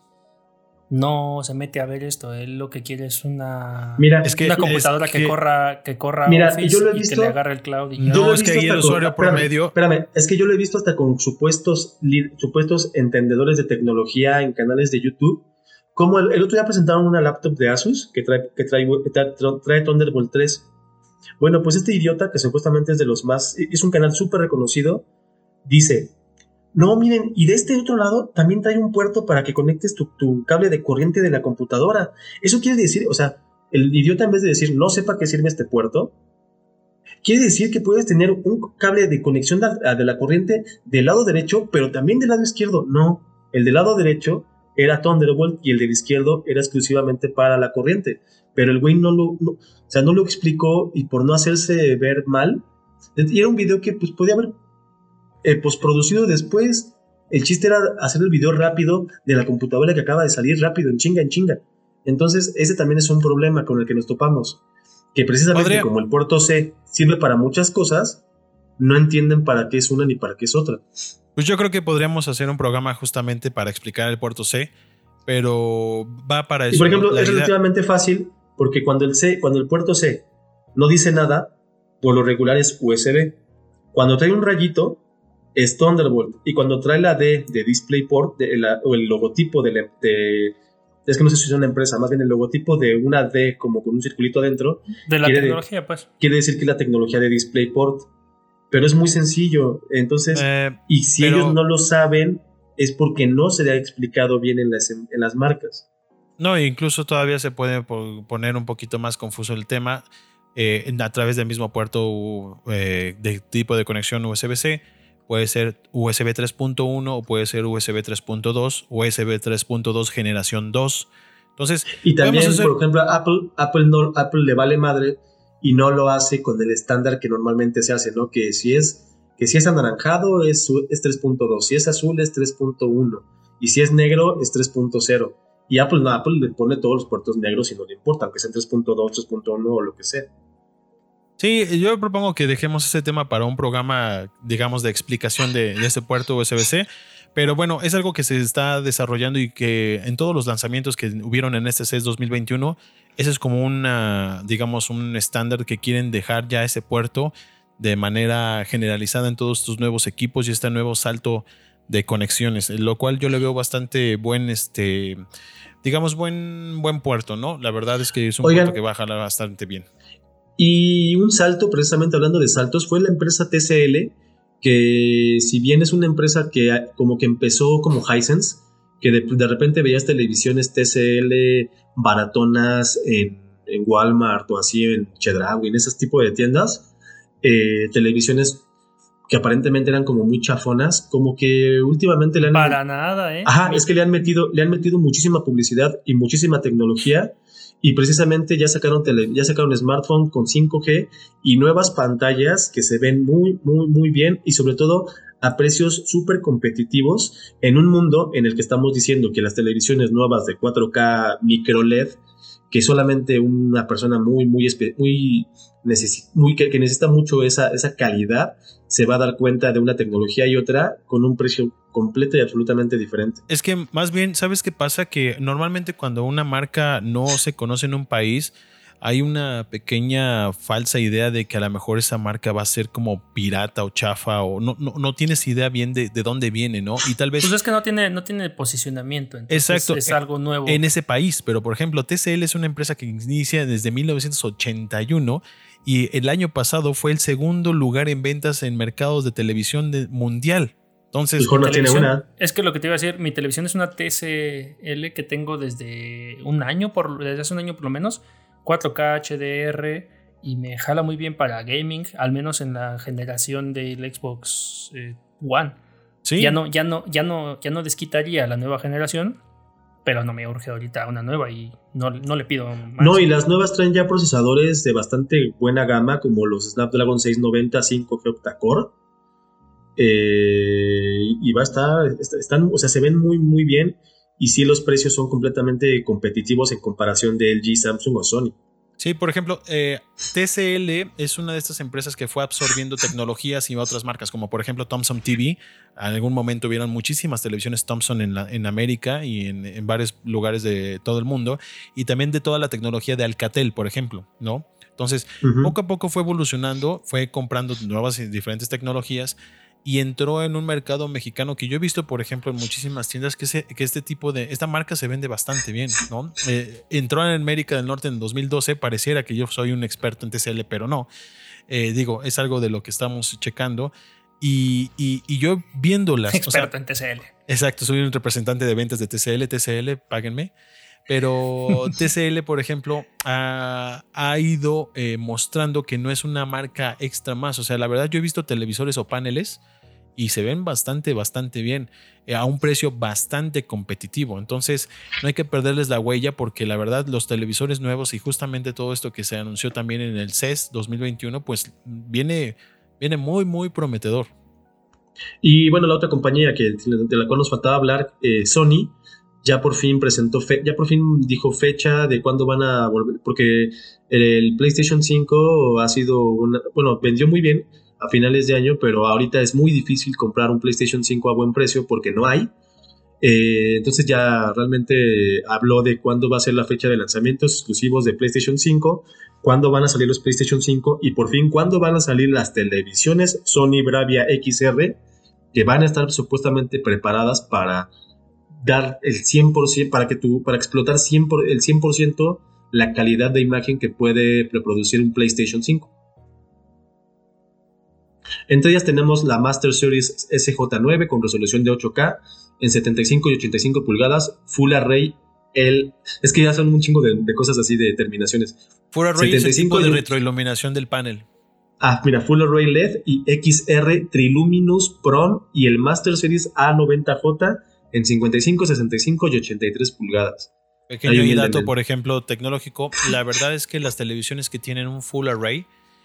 no se mete a ver esto. Él lo que quiere es una, mira, es que, una computadora es que, que corra, que corra mira, Office yo lo he y visto, que le agarre el cloud. Y no, es que ahí el usuario con, promedio. Espérame, espérame, es que yo lo he visto hasta con supuestos, supuestos entendedores de tecnología en canales de YouTube. Como el, el otro día presentaron una laptop de Asus que trae, que trae, que trae, trae Thunderbolt tres. Bueno, pues este idiota, que supuestamente es de los más, es un canal súper reconocido, dice: no, miren, y de este otro lado también trae un puerto para que conectes tu, tu cable de corriente de la computadora. Eso quiere decir, o sea, el idiota, en vez de decir no sepa qué sirve este puerto, quiere decir que puedes tener un cable de conexión de, de la corriente del lado derecho, pero también del lado izquierdo. No, el del lado derecho era Thunderbolt y el del izquierdo era exclusivamente para la corriente. Pero el güey no lo, no, o sea, no lo explicó, y por no hacerse ver mal, y era un video que pues podía haber eh, postproducido después. El chiste era hacer el video rápido de la computadora que acaba de salir, rápido, en chinga, en chinga. Entonces ese también es un problema con el que nos topamos, que precisamente ¿Podría? como el puerto C sirve para muchas cosas, no entienden para qué es una ni para qué es otra. Pues yo creo que podríamos hacer un programa justamente para explicar el puerto C, pero va para eso. Y por ejemplo, es idea... relativamente fácil, porque cuando el C, cuando el puerto C no dice nada, por lo regular es U S B. Cuando trae un rayito es Thunderbolt, y cuando trae la D de DisplayPort, de la, o el logotipo de, la, de es que no sé si es una empresa, más bien el logotipo de una D como con un circulito adentro de la tecnología, de, pues quiere decir que es la tecnología de DisplayPort. Pero es muy sencillo, entonces, eh, y si pero, ellos no lo saben, es porque no se le ha explicado bien en las, en las marcas. No, incluso todavía se puede poner un poquito más confuso el tema eh, a través del mismo puerto eh, de tipo de conexión U S B-C. Puede ser U S B tres punto uno o puede ser U S B tres punto dos, U S B tres punto dos generación dos. Entonces, y también, hacer... por ejemplo, a Apple, Apple, no, Apple le vale madre y no lo hace con el estándar que normalmente se hace, ¿no? Que si es, que si es anaranjado es, es tres punto dos, si es azul es tres punto uno y si es negro es tres punto cero. Y Apple no, Apple le pone todos los puertos negros y no le importa, aunque sean tres punto dos, tres punto uno o lo que sea. Sí, yo propongo que dejemos ese tema para un programa, digamos, de explicación de, de este puerto U S B-C. Pero bueno, es algo que se está desarrollando y que en todos los lanzamientos que hubieron en este C E S dos mil veintiuno, ese es como una, digamos, un estándar que quieren dejar ya ese puerto de manera generalizada en todos tus nuevos equipos y este nuevo salto de conexiones, lo cual yo le veo bastante buen, este, digamos, buen, buen puerto, ¿no? La verdad es que es un Oigan, puerto que va a jalar bastante bien. Y un salto, precisamente hablando de saltos, fue la empresa T C L, que si bien es una empresa que como que empezó como Hisense, que de, de repente veías televisiones T C L baratonas en, en Walmart o así en Chedraui, en ese tipo de tiendas, eh, televisiones que aparentemente eran como muy chafonas, como que últimamente le han... Para nada, ¿eh? Ajá, es que le han metido, le han metido muchísima publicidad y muchísima tecnología, y precisamente ya sacaron, tele, ya sacaron smartphone con cinco G y nuevas pantallas que se ven muy, muy, muy bien, y sobre todo a precios súper competitivos en un mundo en el que estamos diciendo que las televisiones nuevas de cuatro K micro L E D, que solamente una persona muy, muy, muy, necesi- muy que, que necesita mucho esa, esa calidad, se va a dar cuenta de una tecnología y otra con un precio completo y absolutamente diferente. Es que más bien, ¿sabes qué pasa? Que normalmente cuando una marca no se conoce en un país, hay una pequeña falsa idea de que a lo mejor esa marca va a ser como pirata o chafa, o no, no, no tienes idea bien de, de dónde viene, ¿no? Y tal vez... Pues es que no tiene, no tiene posicionamiento, entonces exacto, es algo nuevo. En ese país, pero por ejemplo, T C L es una empresa que inicia desde mil novecientos ochenta y uno y el año pasado fue el segundo lugar en ventas en mercados de televisión de, mundial. Entonces, mejor no tiene una. Es que lo que te iba a decir, mi televisión es una T C L que tengo desde un año, por, desde hace un año por lo menos, cuatro K H D R, y me jala muy bien para gaming, al menos en la generación del Xbox eh, One. Sí. Ya no, ya no, ya no, ya no desquitaría la nueva generación, pero no me urge ahorita una nueva y no, no le pido más. No, y las nuevas traen ya procesadores de bastante buena gama, como los Snapdragon seiscientos noventa cinco G octa-core. Eh, y va a estar, están, o sea, se ven muy, muy bien. Y sí, los precios son completamente competitivos en comparación de L G, Samsung o Sony. Sí, por ejemplo, eh, T C L es una de estas empresas que fue absorbiendo tecnologías y otras marcas, como por ejemplo Thomson T V. En algún momento hubieron muchísimas televisiones Thomson en, la, en América y en, en varios lugares de todo el mundo, y también de toda la tecnología de Alcatel, por ejemplo, ¿no? Entonces, uh-huh. poco a poco fue evolucionando, fue comprando nuevas y diferentes tecnologías, y entró en un mercado mexicano que yo he visto, por ejemplo, en muchísimas tiendas que, se, que este tipo de, esta marca se vende bastante bien, ¿no? Eh, entró en América del Norte en dos mil doce, pareciera que yo soy un experto en T C L, pero no. Eh, digo, es algo de lo que estamos checando y, y, y yo viéndolas. Experto o sea, en T C L. Exacto, soy un representante de ventas de T C L, T C L, páguenme. Pero T C L, por ejemplo, ha, ha ido eh, mostrando que no es una marca extra más. O sea, la verdad, yo he visto televisores o paneles y se ven bastante, bastante bien, eh, a un precio bastante competitivo. Entonces, no hay que perderles la huella, porque la verdad, los televisores nuevos y justamente todo esto que se anunció también en el C E S dos mil veintiuno, pues viene, viene muy, muy prometedor. Y bueno, la otra compañía que, de la cual nos faltaba hablar, eh, Sony, ya por fin presentó, fe- ya por fin dijo fecha de cuándo van a volver, porque el PlayStation cinco ha sido una, bueno, vendió muy bien a finales de año, pero ahorita es muy difícil comprar un PlayStation cinco a buen precio porque no hay. Eh, entonces ya realmente habló de cuándo va a ser la fecha de lanzamientos exclusivos de PlayStation cinco, cuándo van a salir los PlayStation cinco y por fin cuándo van a salir las televisiones Sony Bravia X R, que van a estar supuestamente preparadas para dar el cien por ciento, para que tú, para explotar cien por, el cien por ciento la calidad de imagen que puede reproducir un PlayStation cinco. Entre ellas tenemos la Master Series S J nueve con resolución de ocho K en setenta y cinco y ochenta y cinco pulgadas, Full Array. El, es que ya son un chingo de, de cosas así, de terminaciones. Full Array es el tipo de retroiluminación del panel. Ah, mira, Full Array L E D y X R Triluminous Prom, y el Master Series A noventa J en cincuenta y cinco, sesenta y cinco y ochenta y tres pulgadas. Pequeño y dato, por ejemplo, tecnológico. La verdad es que las televisiones que tienen un Full Array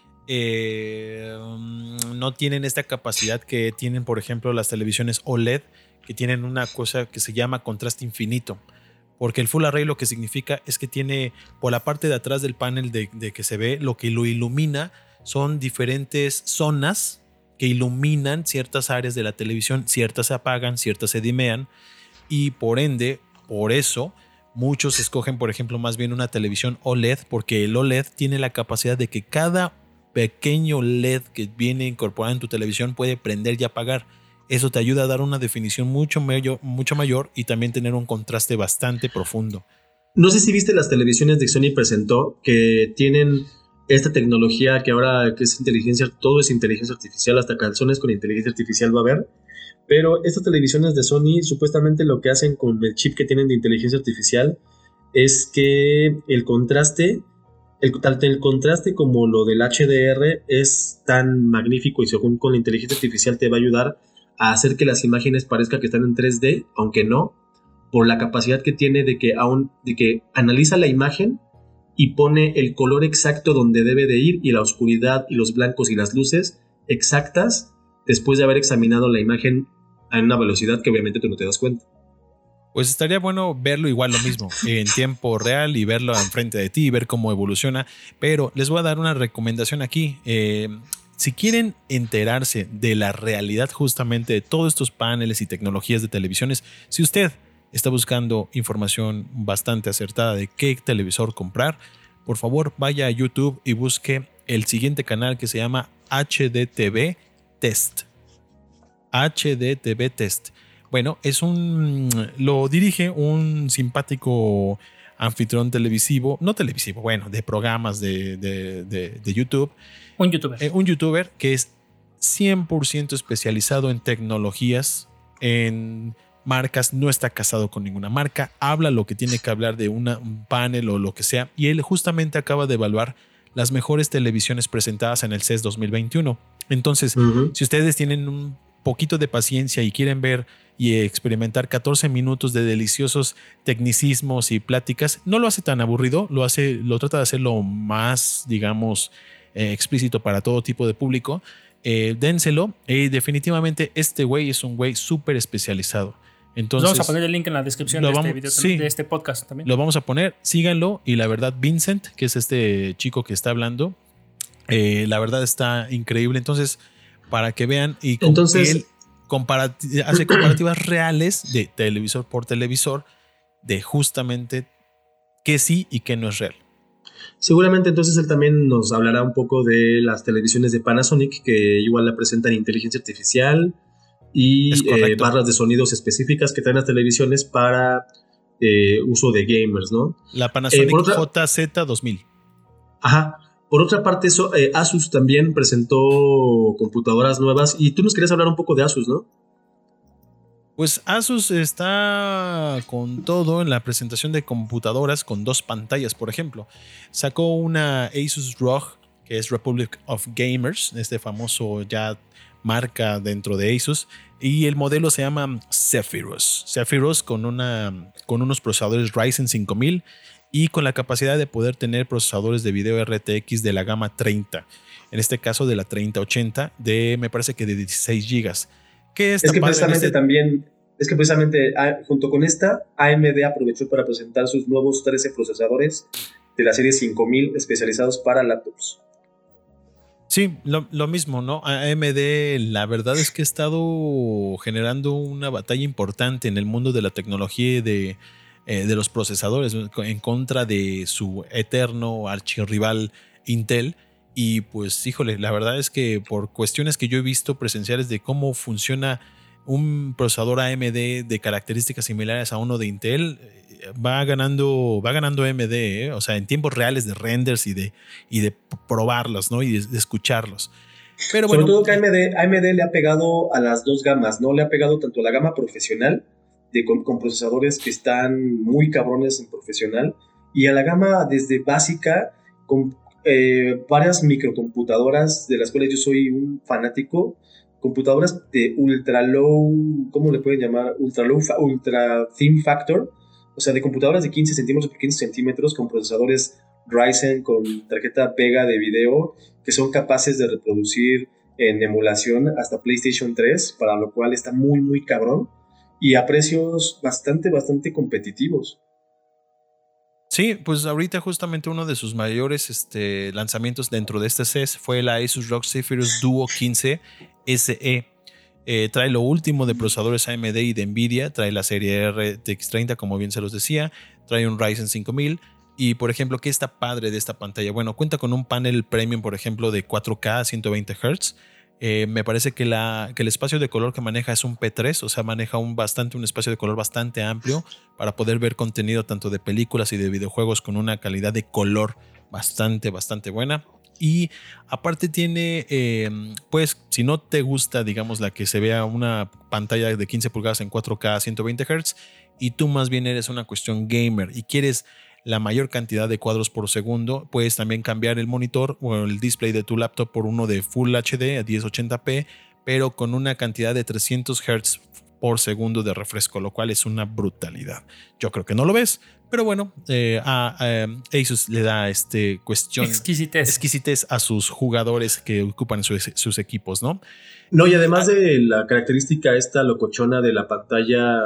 eh, no tienen esta capacidad que tienen, por ejemplo, las televisiones O L E D, que tienen una cosa que se llama contraste infinito. Porque el Full Array lo que significa es que tiene por la parte de atrás del panel de, de que se ve, lo que lo ilumina son diferentes zonas que iluminan ciertas áreas de la televisión, ciertas se apagan, ciertas se dimean, y por ende, por eso, muchos escogen, por ejemplo, más bien una televisión O L E D, porque el O L E D tiene la capacidad de que cada pequeño L E D que viene incorporado en tu televisión puede prender y apagar. Eso te ayuda a dar una definición mucho mayor, mucho mayor y también tener un contraste bastante profundo. No sé si viste las televisiones de Sony presentó, que tienen esta tecnología que ahora que es inteligencia, todo es inteligencia artificial, hasta calzones con inteligencia artificial va a haber. Pero estas televisiones de Sony, supuestamente lo que hacen con el chip que tienen de inteligencia artificial es que el contraste, el, tanto el contraste como lo del H D R es tan magnífico, y según con la inteligencia artificial te va a ayudar a hacer que las imágenes parezca que están en tres D, aunque no, por la capacidad que tiene de que, aún, de que analiza la imagen y pone el color exacto donde debe de ir, y la oscuridad y los blancos y las luces exactas después de haber examinado la imagen a una velocidad que obviamente tú no te das cuenta. Pues estaría bueno verlo igual, lo mismo, en tiempo real, y verlo enfrente de ti y ver cómo evoluciona. Pero les voy a dar una recomendación aquí. Eh, si quieren enterarse de la realidad justamente de todos estos paneles y tecnologías de televisiones, si usted está buscando información bastante acertada de qué televisor comprar, por favor vaya a YouTube y busque el siguiente canal que se llama H D T V Test. H D T V Test. Bueno, es un, lo dirige un simpático anfitrión televisivo, no televisivo, bueno, de programas de, de, de, de YouTube. Un youtuber. Eh, un youtuber que es cien por ciento especializado en tecnologías, en marcas, no está casado con ninguna marca, habla lo que tiene que hablar de una, un panel o lo que sea, y él justamente acaba de evaluar las mejores televisiones presentadas en el C E S dos mil veintiuno. Entonces, uh-huh. si ustedes tienen un poquito de paciencia y quieren ver y experimentar catorce minutos de deliciosos tecnicismos y pláticas. No lo hace tan aburrido, lo, hace, lo trata de hacerlo más, digamos, eh, explícito para todo tipo de público. Eh, dénselo. Eh, definitivamente este güey es un güey súper especializado. Entonces, vamos a poner el link en la descripción de, vamos, este video, sí, de este podcast también. Lo vamos a poner, síganlo. Y la verdad, Vincent, que es este chico que está hablando, eh, la verdad está increíble. Entonces, para que vean, y con Entonces, él comparati- hace comparativas reales de televisor por televisor, de justamente qué sí y qué no es real. Seguramente entonces él también nos hablará un poco de las televisiones de Panasonic, que igual la presentan inteligencia artificial y eh, barras de sonidos específicas que traen las televisiones para eh, uso de gamers, ¿no? La Panasonic eh, otra, J Z dos mil. Ajá. Por otra parte, eso, eh, Asus también presentó computadoras nuevas y tú nos querías hablar un poco de Asus, ¿no? Pues Asus está con todo en la presentación de computadoras con dos pantallas, por ejemplo. Sacó una Asus R O G, que es Republic of Gamers, este famoso ya marca dentro de Asus, y el modelo se llama Zephyrus. Zephyrus con, una, con unos procesadores Ryzen cinco mil y con la capacidad de poder tener procesadores de video R T X de la gama treinta, en este caso de la treinta ochenta, de me parece que de dieciséis gigas. Que es que precisamente este... también, es que precisamente junto con esta, A M D aprovechó para presentar sus nuevos trece procesadores de la serie cinco mil especializados para laptops. Sí, lo, lo mismo, ¿no? A M D, la verdad es que ha estado generando una batalla importante en el mundo de la tecnología y de, eh, de los procesadores en contra de su eterno archirrival Intel. Y pues, híjole, la verdad es que por cuestiones que yo he visto presenciales de cómo funciona un procesador A M D de características similares a uno de Intel, va ganando, va ganando A M D, ¿eh? O sea, en tiempos reales de renders y de, y de probarlos, ¿no? Y de, de escucharlos. Pero bueno, sobre todo que A M D, A M D le ha pegado a las dos gamas, ¿no? Le ha pegado tanto a la gama profesional, de, con, con procesadores que están muy cabrones en profesional, y a la gama desde básica, con Eh, varias microcomputadoras de las cuales yo soy un fanático, computadoras de ultra low, ¿cómo le pueden llamar? Ultra low, ultra thin factor, o sea, de computadoras de quince centímetros por quince centímetros con procesadores Ryzen, con tarjeta Vega de video, que son capaces de reproducir en emulación hasta PlayStation tres, para lo cual está muy, muy cabrón, y a precios bastante, bastante competitivos. Sí, pues ahorita justamente uno de sus mayores este, lanzamientos dentro de este C E S fue la Asus R O G Zephyrus Duo quince S E. Eh, trae lo último de procesadores A M D y de Nvidia, trae la serie R T X treinta, como bien se los decía, trae un Ryzen cinco mil. Y por ejemplo, ¿qué está padre de esta pantalla? Bueno, cuenta con un panel premium, por ejemplo, de cuatro K a ciento veinte hertz. Eh, me parece que, la, que el espacio de color que maneja es un P tres, o sea, maneja un, bastante, un espacio de color bastante amplio para poder ver contenido tanto de películas y de videojuegos con una calidad de color bastante, bastante buena. Y aparte tiene, eh, pues, si no te gusta, digamos, la que se vea una pantalla de quince pulgadas en cuatro K a ciento veinte hertz y tú más bien eres una cuestión gamer y quieres la mayor cantidad de cuadros por segundo, puedes también cambiar el monitor o el display de tu laptop por uno de Full H D a diez ochenta p, pero con una cantidad de trescientos hertz por segundo de refresco, lo cual es una brutalidad. Yo creo que no lo ves, pero bueno, eh, a, a Asus le da este cuestión exquisitez. exquisitez a sus jugadores que ocupan sus, sus equipos, ¿no? No, y además de la característica esta locochona de la pantalla,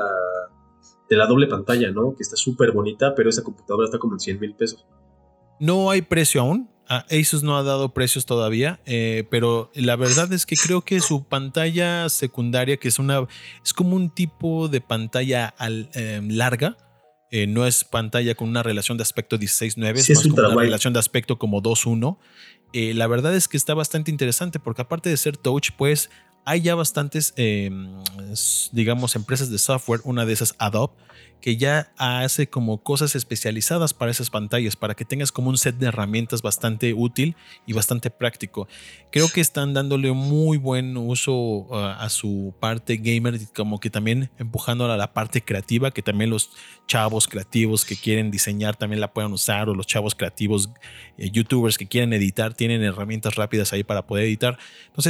de la doble pantalla, ¿no? Que está súper bonita, pero esa computadora está como en cien mil pesos. No hay precio aún. Asus no ha dado precios todavía, eh, pero la verdad es que creo que su pantalla secundaria, que es una, es como un tipo de pantalla al, eh, larga, eh, no es pantalla con una relación de aspecto dieciséis nueve, sí, es más es como una wide. relación de aspecto como dos uno. Eh, la verdad es que está bastante interesante porque aparte de ser touch, pues hay ya bastantes, eh, digamos, empresas de software, una de esas Adobe, que ya hace como cosas especializadas para esas pantallas, para que tengas como un set de herramientas bastante útil y bastante práctico. Creo que están dándole muy buen uso uh, a su parte gamer, como que también empujando a la parte creativa, que también los chavos creativos que quieren diseñar también la puedan usar, o los chavos creativos, eh, youtubers que quieren editar, tienen herramientas rápidas ahí para poder editar. Entonces,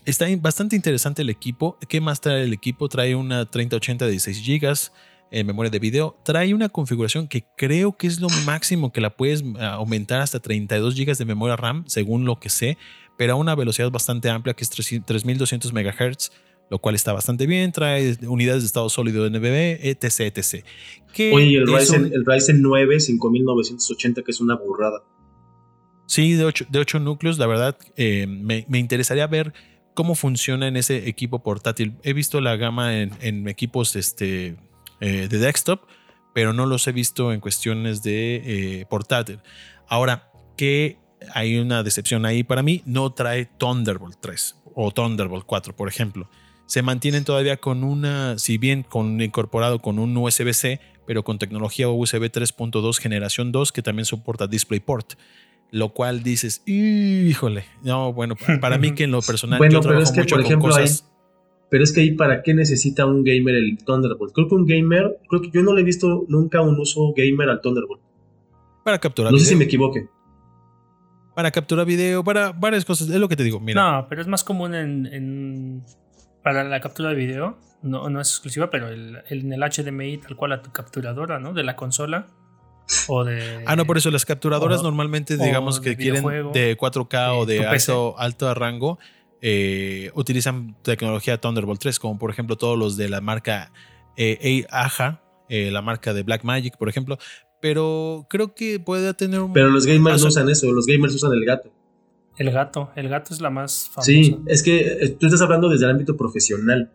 está bastante interesante el equipo. ¿Qué más trae el equipo? Trae una treinta ochenta de dieciséis gigas en memoria de video. Trae una configuración que creo que es lo máximo que la puedes aumentar hasta treinta y dos gigas de memoria RAM, según lo que sé, pero a una velocidad bastante amplia que es tres mil doscientos megahertz, lo cual está bastante bien. Trae unidades de estado sólido N V M E, etc, etcétera. Oye, el Ryzen, un... el Ryzen nueve cinco mil novecientos ochenta, que es una burrada. Sí, de ocho, de ocho núcleos. La verdad, eh, me, me interesaría ver cómo funciona en ese equipo portátil. He visto la gama en, en equipos este, eh, de desktop, pero no los he visto en cuestiones de eh, portátil. Ahora, que hay una decepción ahí para mí, no trae Thunderbolt tres o Thunderbolt cuatro, por ejemplo. Se mantienen todavía con una, si bien con incorporado con un U S B C, pero con tecnología U S B tres punto dos generación dos, que también soporta DisplayPort. Lo cual dices, híjole, no, bueno, para mí que en lo personal bueno, yo trabajo pero es que, mucho por ejemplo, con cosas. Ahí, pero es que ahí, ¿para qué necesita un gamer el Thunderbolt? Creo que un gamer, creo que yo no le he visto nunca un uso gamer al Thunderbolt. Para capturar no video. No sé si me equivoque. Para capturar video, para varias cosas, es lo que te digo, mira. No, pero es más común en, en para la captura de video, no, no es exclusiva, pero el, el, en el H D M I tal cual a tu capturadora, ¿no? De la consola. O de, ah, no, por eso las capturadoras o, normalmente, digamos que quieren de cuatro K o de alto, alto rango, eh, utilizan tecnología Thunderbolt tres, como por ejemplo todos los de la marca eh, A J A, eh, la marca de Blackmagic, por ejemplo. Pero creo que puede tener un... Pero los gamers no usan eso, los gamers usan el gato. El gato, el gato es la más famosa. Sí, es que tú estás hablando desde el ámbito profesional.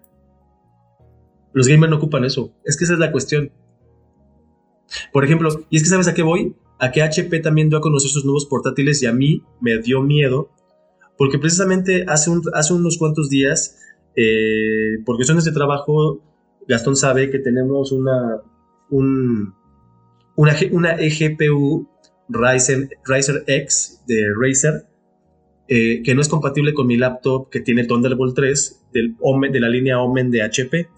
Los gamers no ocupan eso, es que esa es la cuestión. Por ejemplo, y es que ¿sabes a qué voy? A que H P también dio a conocer sus nuevos portátiles y a mí me dio miedo, porque precisamente hace, un, hace unos cuantos días, eh, por cuestiones de trabajo, Gastón sabe que tenemos una, un, una, una eGPU Ryzen, Ryzen X de Razer, eh, que no es compatible con mi laptop que tiene Thunderbolt tres del Omen, de la línea Omen de H P.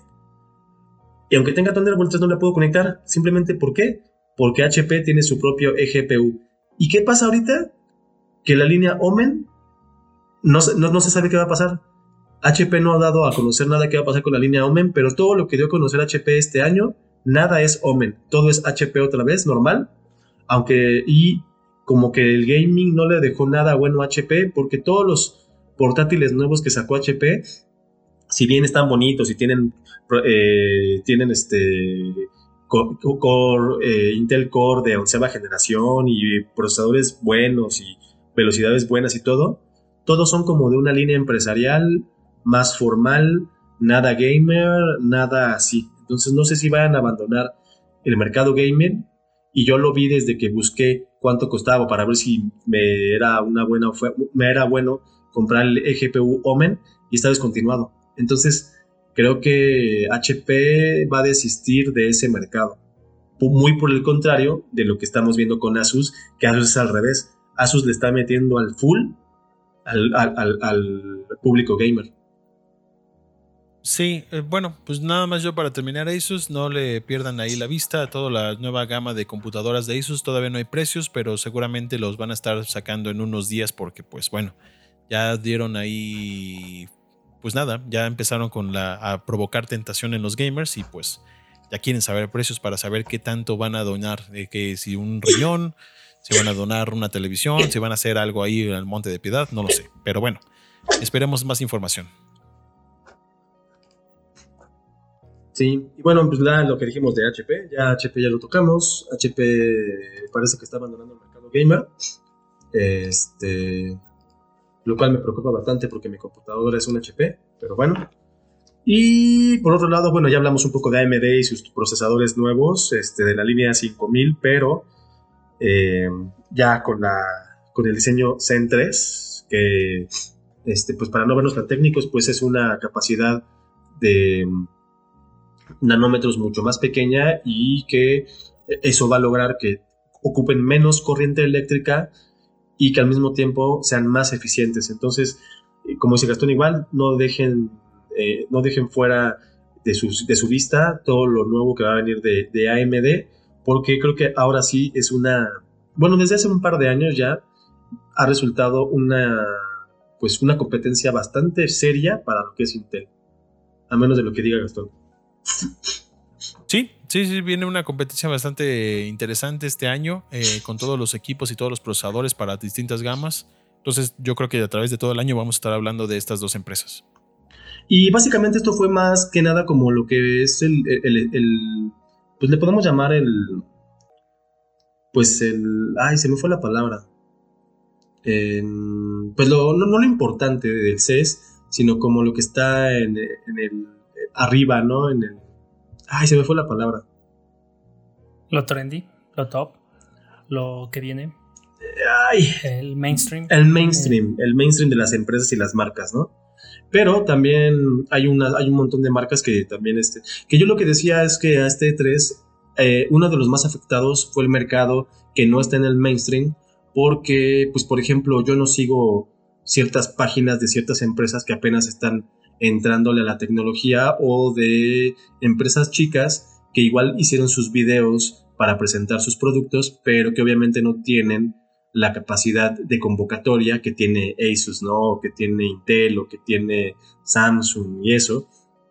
Y aunque tenga Thunderbolt tres no la puedo conectar. Simplemente ¿por qué? Porque H P tiene su propio eGPU. ¿Y qué pasa ahorita? Que la línea Omen no, no, no se sabe qué va a pasar. H P no ha dado a conocer nada que va a pasar con la línea Omen, pero todo lo que dio a conocer H P este año, nada es Omen. Todo es H P otra vez, normal. Aunque, y como que el gaming no le dejó nada bueno a H P, porque todos los portátiles nuevos que sacó H P, si bien están bonitos y tienen, eh, tienen este Core, core eh, Intel Core de onceava generación y procesadores buenos y velocidades buenas y todo, todos son como de una línea empresarial más formal, nada gamer, nada así. Entonces no sé si vayan a abandonar el mercado gamer, y yo lo vi desde que busqué cuánto costaba para ver si me era una buena me era bueno comprar el eGPU Omen, y está descontinuado. Entonces, creo que H P va a desistir de ese mercado. Muy por el contrario de lo que estamos viendo con Asus, que Asus es al revés. Asus le está metiendo al full al, al, al, al público gamer. Sí, eh, bueno, pues nada más yo para terminar, Asus, no le pierdan ahí la vista a toda la nueva gama de computadoras de Asus. Todavía no hay precios, pero seguramente los van a estar sacando en unos días porque, pues bueno, ya dieron ahí... Pues nada, ya empezaron con la, a provocar tentación en los gamers y pues ya quieren saber precios para saber qué tanto van a donar, eh, que si un riñón, si van a donar una televisión, si van a hacer algo ahí en el Monte de Piedad, no lo sé. Pero bueno, esperemos más información. Sí, y bueno, pues nada, lo que dijimos de H P, ya H P ya lo tocamos. H P parece que está abandonando el mercado gamer. Este... lo cual me preocupa bastante porque mi computadora es un H P, pero bueno. Y por otro lado, bueno, ya hablamos un poco de A M D y sus procesadores nuevos, este, de la línea cinco mil, pero eh, ya con, la, con el diseño Zen tres, que este, pues para no vernos tan técnicos, pues es una capacidad de nanómetros mucho más pequeña, y que eso va a lograr que ocupen menos corriente eléctrica y que al mismo tiempo sean más eficientes. Entonces, como dice Gastón, igual no dejen, eh, no dejen fuera de su, de su vista todo lo nuevo que va a venir de, de A M D, porque creo que ahora sí es una... Bueno, desde hace un par de años ya ha resultado una pues una competencia bastante seria para lo que es Intel, a menos de lo que diga Gastón. Sí, sí, sí, viene una competencia bastante interesante este año eh, con todos los equipos y todos los procesadores para distintas gamas. Entonces yo creo que a través de todo el año vamos a estar hablando de estas dos empresas. Y básicamente esto fue más que nada como lo que es el, el, el, el pues le podemos llamar el, pues el, ay, se me fue la palabra. Eh, pues lo, no, no lo importante del C E S, sino como lo que está en, en el, arriba, ¿no? En el, ay, se me fue la palabra. Lo trendy, lo top, lo que viene. Ay, el mainstream. El mainstream, eh. el mainstream de las empresas y las marcas, ¿no? Pero también hay, una, hay un montón de marcas que también, este, que yo lo que decía es que a este E tres, eh, uno de los más afectados fue el mercado que no está en el mainstream, porque, pues, por ejemplo, yo no sigo ciertas páginas de ciertas empresas que apenas están entrándole a la tecnología, o de empresas chicas que igual hicieron sus videos para presentar sus productos, pero que obviamente no tienen la capacidad de convocatoria que tiene Asus, ¿no? O que tiene Intel, o que tiene Samsung y eso.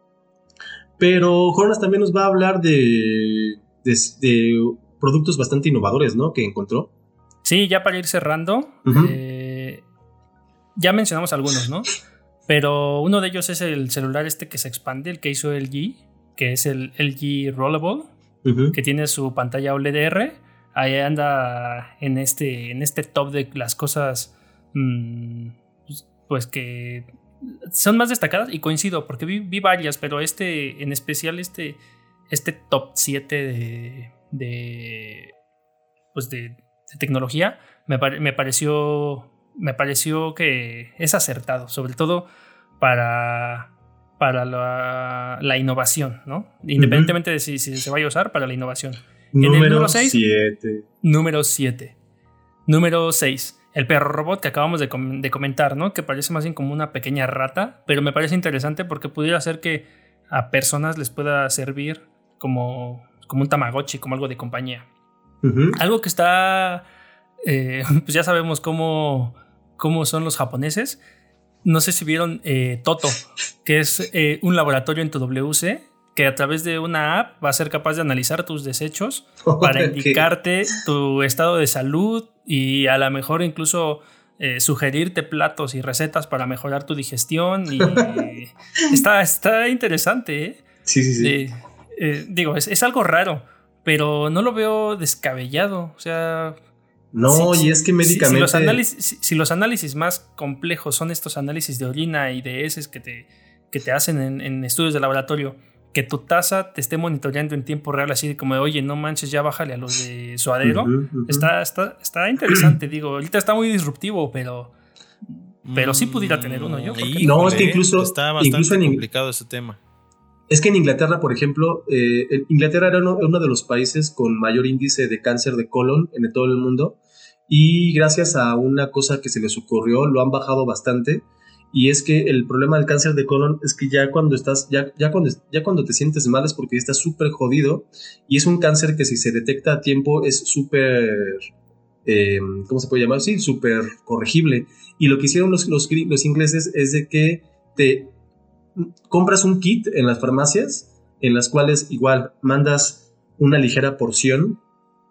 Pero Jonas también nos va a hablar de, de, de productos bastante innovadores, ¿no? Que encontró. Sí, ya para ir cerrando, uh-huh. eh, ya mencionamos algunos, ¿no? Pero uno de ellos es el celular este que se expande, el que hizo L G, que es el L G Rollable, uh-huh. que tiene su pantalla O L E D R. Ahí anda en este, en este top de las cosas mmm, pues que son más destacadas, y coincido porque vi, vi varias, pero este en especial este, este top siete de, de pues de, de tecnología me, pare, me pareció me pareció que es acertado, sobre todo para para la, la innovación, ¿no? Independientemente uh-huh. de si, si se vaya a usar, para la innovación. Número siete. Número siete. Número seis. El perro robot que acabamos de, com- de comentar, ¿no? Que parece más bien como una pequeña rata, pero me parece interesante porque pudiera ser que a personas les pueda servir como, como un Tamagotchi, como algo de compañía. Uh-huh. Algo que está... Eh, pues ya sabemos cómo, cómo son los japoneses. No sé si vieron eh, Toto, que es eh, un laboratorio en tu W C, que a través de una app va a ser capaz de analizar tus desechos para indicarte tu estado de salud y a lo mejor incluso eh, sugerirte platos y recetas para mejorar tu digestión. Y está, está interesante, ¿eh? Sí, sí, sí. Eh, eh, digo, es, es algo raro, pero no lo veo descabellado. O sea... No, si, y es que médicamente... Si, si, los análisis, si, si los análisis más complejos son estos análisis de orina y de heces que te, que te hacen en, en estudios de laboratorio, que tu taza te esté monitoreando en tiempo real, así de como de, oye, no manches, ya bájale a los de suadero. Uh-huh, uh-huh. Está, está, está interesante, digo. Ahorita está muy disruptivo, pero, pero sí pudiera tener uno. Yo Híjole, no, es que incluso... Está bastante incluso en, complicado ese tema. Es que en Inglaterra, por ejemplo, eh, Inglaterra era uno, uno de los países con mayor índice de cáncer de colon en todo el mundo, y gracias a una cosa que se les ocurrió, lo han bajado bastante. Y es que el problema del cáncer de colon es que ya cuando estás, ya, ya, cuando, ya cuando te sientes mal es porque estás súper jodido, y es un cáncer que si se detecta a tiempo es súper, eh, ¿cómo se puede llamar? Sí, súper corregible. Y lo que hicieron los, los, los ingleses es de que te compras un kit en las farmacias, en las cuales igual mandas una ligera porción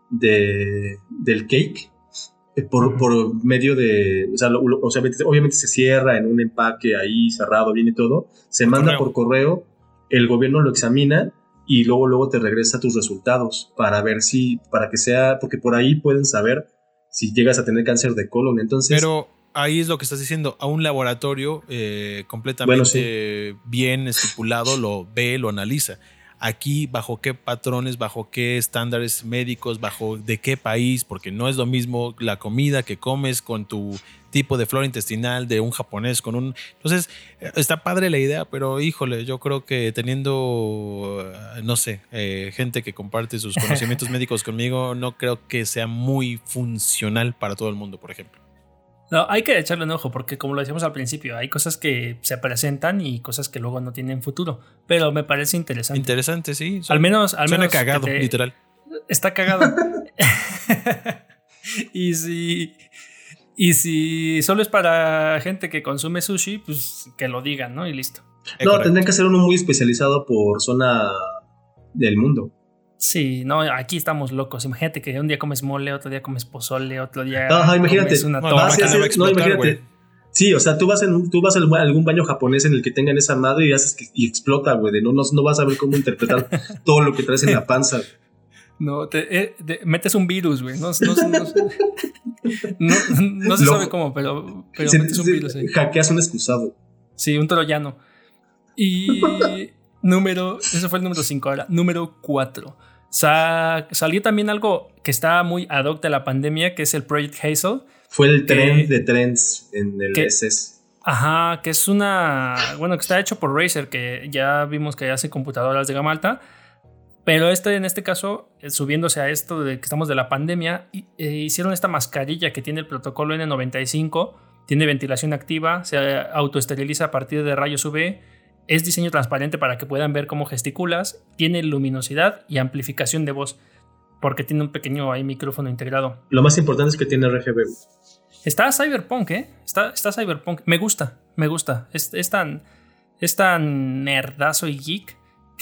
de, del cake, Por, por medio de, o sea, lo, lo, o sea, obviamente se cierra en un empaque ahí cerrado, viene todo, se por manda correo. por correo, el gobierno lo examina y luego, luego te regresa tus resultados para ver si, para que sea, porque por ahí pueden saber si llegas a tener cáncer de colon. Entonces, pero ahí es lo que estás diciendo, a un laboratorio eh, completamente bueno, sí. bien estipulado lo ve, lo analiza. Aquí, bajo qué patrones, bajo qué estándares médicos, bajo de qué país, porque no es lo mismo la comida que comes con tu tipo de flora intestinal de un japonés con un... Entonces, está padre la idea, pero híjole, yo creo que teniendo, no sé, eh, gente que comparte sus conocimientos médicos conmigo, no creo que sea muy funcional para todo el mundo, por ejemplo. No, hay que echarle un ojo porque, como lo decíamos al principio, hay cosas que se presentan y cosas que luego no tienen futuro, pero me parece interesante. Interesante, sí. Al menos, al suena menos cagado, te, literal. Está cagado. y si Y si solo es para gente que consume sushi, pues que lo digan, ¿no? Y listo. No, correcto. Tendrían que ser uno muy especializado por zona del mundo. Sí, no, aquí estamos locos. Imagínate que un día comes mole, otro día comes pozole, otro día Ajá, imagínate. comes una no, torta. sí, sí, no, imagínate. Wey. Sí, o sea, tú vas en un, tú vas a algún baño japonés en el que tengan esa madre y haces que y explota, güey. De no, no, no vas a ver cómo interpretar todo lo que traes en la panza. No, te, eh, te metes un virus, güey. No, no, no, no, no se lo, sabe cómo, pero, pero se, metes un se, virus ahí. Hackeas un excusado. Sí, un troyano. Y número, ese fue el número cinco. Ahora, número cuatro. Sa- salió también algo que está muy ad hoc de la pandemia, que es el Project Hazel. Fue el trend de trends en el que, S S. Ajá, que es una... Bueno, que está hecho por Razer, que ya vimos que hace computadoras de gama alta. Pero este, en este caso, subiéndose a esto de que estamos de la pandemia, eh, hicieron esta mascarilla que tiene el protocolo N noventa y cinco, tiene ventilación activa, se autoesteriliza a partir de rayos U V, es diseño transparente para que puedan ver cómo gesticulas, tiene luminosidad y amplificación de voz, porque tiene un pequeño ahí micrófono integrado. Lo más importante es que tiene R G B. Está Cyberpunk, ¿eh? Está, está Cyberpunk. Me gusta, me gusta. Es, es, tan, es tan nerdazo y geek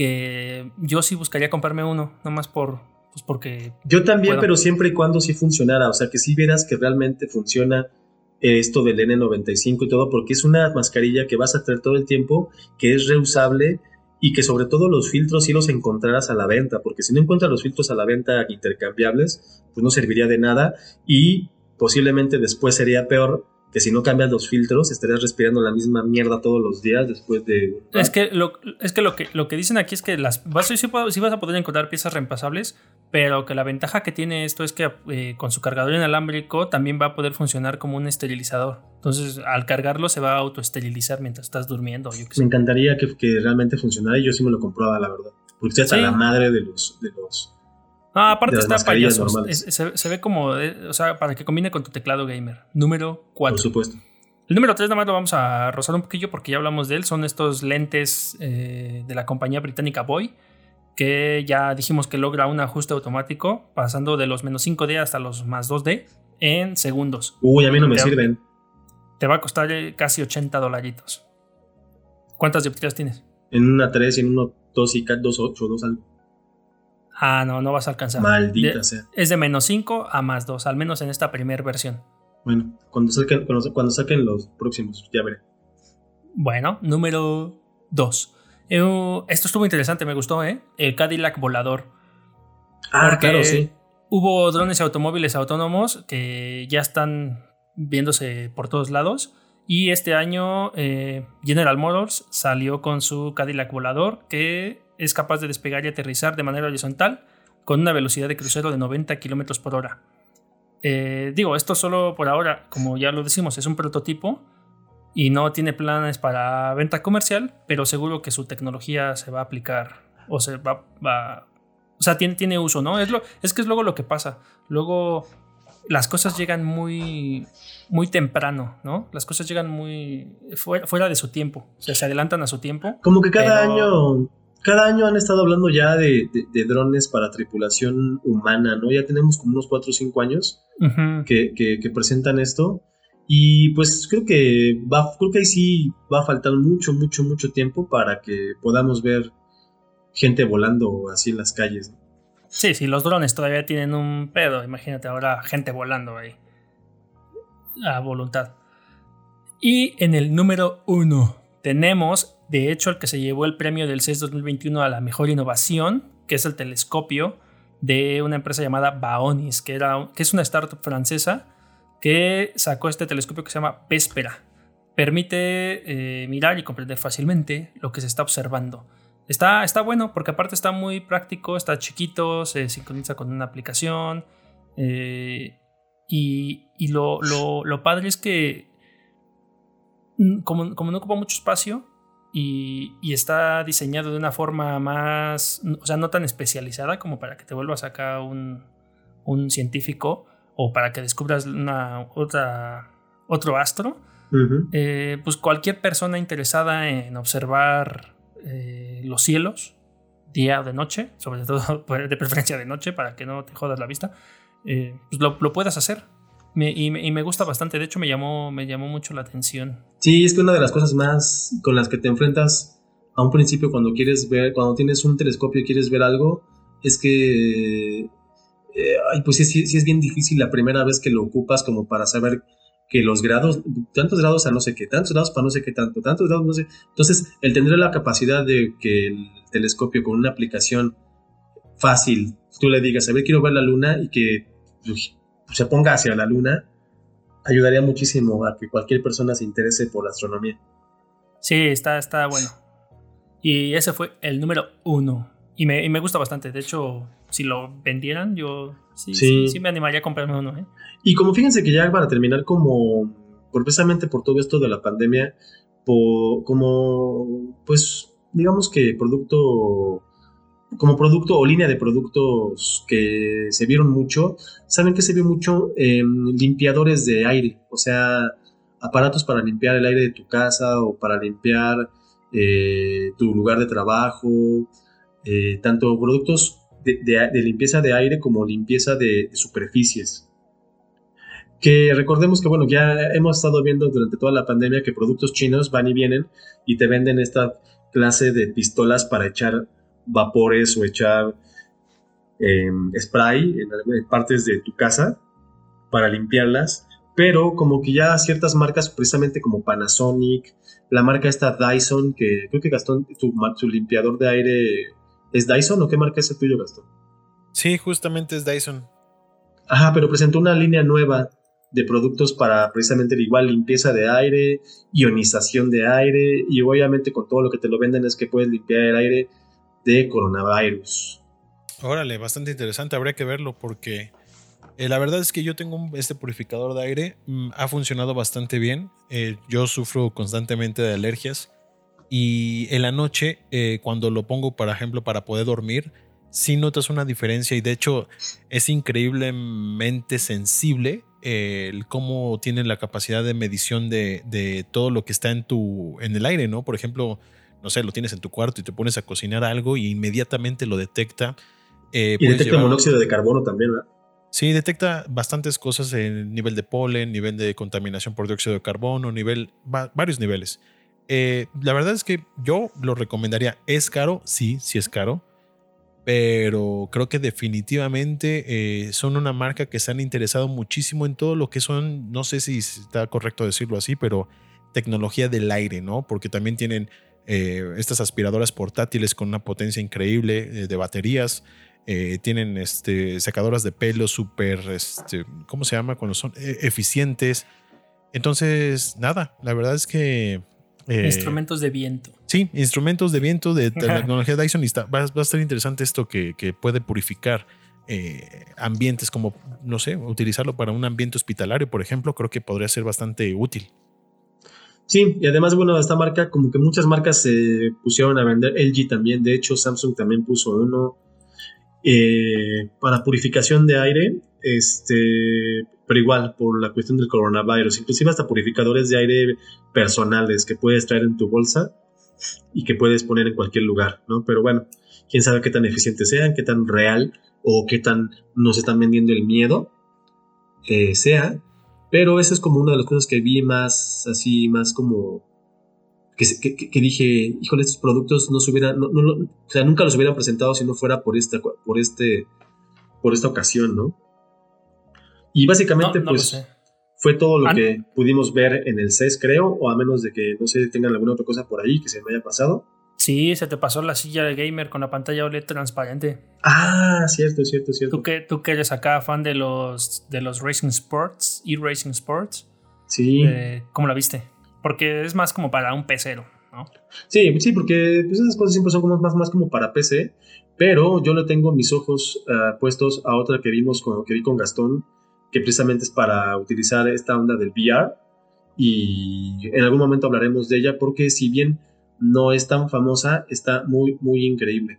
que yo sí buscaría comprarme uno, nomás por, pues porque... Yo también, puedo. Pero siempre y cuando sí funcionara, o sea, que sí vieras que realmente funciona esto del N noventa y cinco y todo, porque es una mascarilla que vas a traer todo el tiempo, que es reusable y que sobre todo los filtros sí los encontrarás a la venta, porque si no encuentras los filtros a la venta intercambiables, pues no serviría de nada y posiblemente después sería peor que si no cambias los filtros estarías respirando la misma mierda todos los días después de... ¿ah? Es que lo, es que, lo, que lo que dicen aquí es que las vas, sí, sí vas a poder encontrar piezas reemplazables, pero que la ventaja que tiene esto es que eh, con su cargador inalámbrico también va a poder funcionar como un esterilizador. Entonces al cargarlo se va a autoesterilizar mientras estás durmiendo. Yo que sé. Me encantaría que, que realmente funcionara y yo sí me lo compraba, la verdad. Porque estoy hasta sí. la madre de los... De los Ah, aparte está payaso. Se, se ve como, eh, o sea, para que combine con tu teclado gamer. Número cuatro. Por supuesto. El número tres nada más lo vamos a rozar un poquillo porque ya hablamos de él. Son estos lentes eh, de la compañía británica Boy, que ya dijimos que logra un ajuste automático pasando de los menos cinco D hasta los más dos D en segundos. Uy, a mí no me te, sirven. Te va a costar casi ochenta dolaritos. ¿Cuántas dioptrías tienes? En una tres y en uno dos y dos ocho, dos algo. Ah, no, no vas a alcanzar. Maldita de, sea. Es de menos cinco a más dos, al menos en esta primera versión. Bueno, cuando saquen, cuando, cuando saquen los próximos, ya veré. Bueno, número dos. Eh, esto estuvo interesante, me gustó, ¿eh? El Cadillac volador. Ah, Porque claro, sí. Hubo drones y automóviles autónomos que ya están viéndose por todos lados. Y este año eh, General Motors salió con su Cadillac volador que es capaz de despegar y aterrizar de manera horizontal con una velocidad de crucero de noventa kilómetros por hora. Eh, digo, esto solo por ahora, como ya lo decimos, es un prototipo y no tiene planes para venta comercial, pero seguro que su tecnología se va a aplicar o se va, va o sea, tiene, tiene uso, ¿no? Es, lo, es que es luego lo que pasa. Luego las cosas llegan muy, muy temprano, ¿no? Las cosas llegan muy fuera, fuera de su tiempo, o sea, se adelantan a su tiempo. Como que cada pero... año... Cada año han estado hablando ya de, de, de drones para tripulación humana, ¿no? Ya tenemos como unos cuatro o cinco años uh-huh. que, que, que presentan esto. Y pues creo que, va, creo que ahí sí va a faltar mucho, mucho, mucho tiempo para que podamos ver gente volando así en las calles, ¿no? Sí, sí, los drones todavía tienen un pedo. Imagínate ahora gente volando ahí a voluntad. Y en el número uno tenemos... De hecho, el que se llevó el premio del C E S dos mil veintiuno a la mejor innovación, que es el telescopio de una empresa llamada Vaonis, que, era, que es una startup francesa que sacó este telescopio que se llama Véspera. Permite eh, mirar y comprender fácilmente lo que se está observando. Está, está bueno porque aparte está muy práctico, está chiquito, se sincroniza con una aplicación eh, y, y lo, lo, lo padre es que como, como no ocupa mucho espacio, Y, y está diseñado de una forma más, o sea, no tan especializada como para que te vuelvas acá un, un científico o para que descubras una, otra, otro astro. Uh-huh. Eh, pues cualquier persona interesada en observar eh, los cielos, día o de noche, sobre todo de preferencia de noche para que no te jodas la vista, eh, pues lo, lo puedas hacer. Me, y, me, y me gusta bastante, de hecho me llamó, me llamó mucho la atención. Sí, es que una de las cosas más con las que te enfrentas a un principio cuando quieres ver, cuando tienes un telescopio y quieres ver algo, es que, eh, ay, pues sí, sí, sí es bien difícil la primera vez que lo ocupas como para saber que los grados, tantos grados a no sé qué, tantos grados para no sé qué tanto, tantos grados no sé. Entonces, el tener la capacidad de que el telescopio con una aplicación fácil, tú le digas, a ver, quiero ver la luna y que pues, se ponga hacia la luna, ayudaría muchísimo a que cualquier persona se interese por la astronomía. Sí, está, está bueno. Y ese fue el número uno. Y me, y me gusta bastante. De hecho, si lo vendieran, yo sí, sí. sí, sí me animaría a comprarme uno. ¿eh? Y como fíjense que ya para terminar, como por, precisamente por todo esto de la pandemia, por, como pues digamos que producto, como producto o línea de productos que se vieron mucho, ¿saben qué se vio mucho? Eh, limpiadores de aire, o sea, aparatos para limpiar el aire de tu casa o para limpiar eh, tu lugar de trabajo, eh, tanto productos de, de, de limpieza de aire como limpieza de, de superficies. Que recordemos que, bueno, ya hemos estado viendo durante toda la pandemia que productos chinos van y vienen y te venden esta clase de pistolas para echar vapores o echar eh, spray en, en partes de tu casa para limpiarlas, pero como que ya ciertas marcas, precisamente como Panasonic, la marca esta Dyson, que creo que Gastón, tu, tu limpiador de aire, ¿es Dyson o qué marca es el tuyo, Gastón? Sí, justamente es Dyson. Ajá, pero presentó una línea nueva de productos para precisamente igual limpieza de aire, ionización de aire, y obviamente con todo lo que te lo venden es que puedes limpiar el aire de coronavirus. Órale, bastante interesante, habría que verlo porque eh, la verdad es que yo tengo un, este purificador de aire, mmm, ha funcionado bastante bien, eh, yo sufro constantemente de alergias y en la noche eh, cuando lo pongo, por ejemplo, para poder dormir, sí notas una diferencia y de hecho es increíblemente sensible eh, el cómo tiene la capacidad de medición de, de todo lo que está en tu en el aire, ¿no? Por ejemplo, no sé, lo tienes en tu cuarto y te pones a cocinar algo y inmediatamente lo detecta. Eh, y detecta llevar... monóxido de carbono también, ¿verdad? Sí, detecta bastantes cosas en nivel de polen, nivel de contaminación por dióxido de carbono, nivel, va, varios niveles. Eh, la verdad es que yo lo recomendaría. ¿Es caro? Sí, sí es caro. Pero creo que definitivamente eh, son una marca que se han interesado muchísimo en todo lo que son, no sé si está correcto decirlo así, pero tecnología del aire, ¿no? Porque también tienen eh, estas aspiradoras portátiles con una potencia increíble eh, de baterías. Eh, tienen este, secadoras de pelo súper, este, ¿cómo se llama? Cuando son eh, eficientes. Entonces, nada, la verdad es que... Eh, instrumentos de viento. Sí, instrumentos de viento de, de tecnología Dyson. Y está, va, va a estar interesante esto que, que puede purificar eh, ambientes como, no sé, utilizarlo para un ambiente hospitalario, por ejemplo, creo que podría ser bastante útil. Sí, y además, bueno, esta marca, como que muchas marcas se pusieron a vender, L G también, de hecho Samsung también puso uno eh, para purificación de aire, este, pero igual por la cuestión del coronavirus, inclusive hasta purificadores de aire personales que puedes traer en tu bolsa y que puedes poner en cualquier lugar, ¿no? Pero bueno, quién sabe qué tan eficientes sean, qué tan real o qué tan nos están vendiendo el miedo eh, sea, pero esa es como una de las cosas que vi más así, más como que, que, que dije, híjole, estos productos no se hubieran, no, no, no, o sea, nunca los hubieran presentado si no fuera por esta, por este, por esta ocasión, ¿no? Y básicamente, no, no pues, fue todo lo que pudimos ver en el C E S, creo, o a menos de que, no sé, tengan alguna otra cosa por ahí que se me haya pasado. Sí, se te pasó la silla de gamer con la pantalla O L E D transparente. Ah, cierto, cierto, cierto. Tú que, tú que eres acá fan de los, de los Racing Sports, e-Racing Sports. Sí. Eh, ¿Cómo la viste? Porque es más como para un pecero, ¿no? Sí, sí, porque pues, esas cosas siempre son como más, más como para P C, pero yo le tengo mis ojos uh, puestos a otra que vimos con, que vi con Gastón, que precisamente es para utilizar esta onda del V R, y en algún momento hablaremos de ella, porque si bien no es tan famosa, está muy, muy increíble.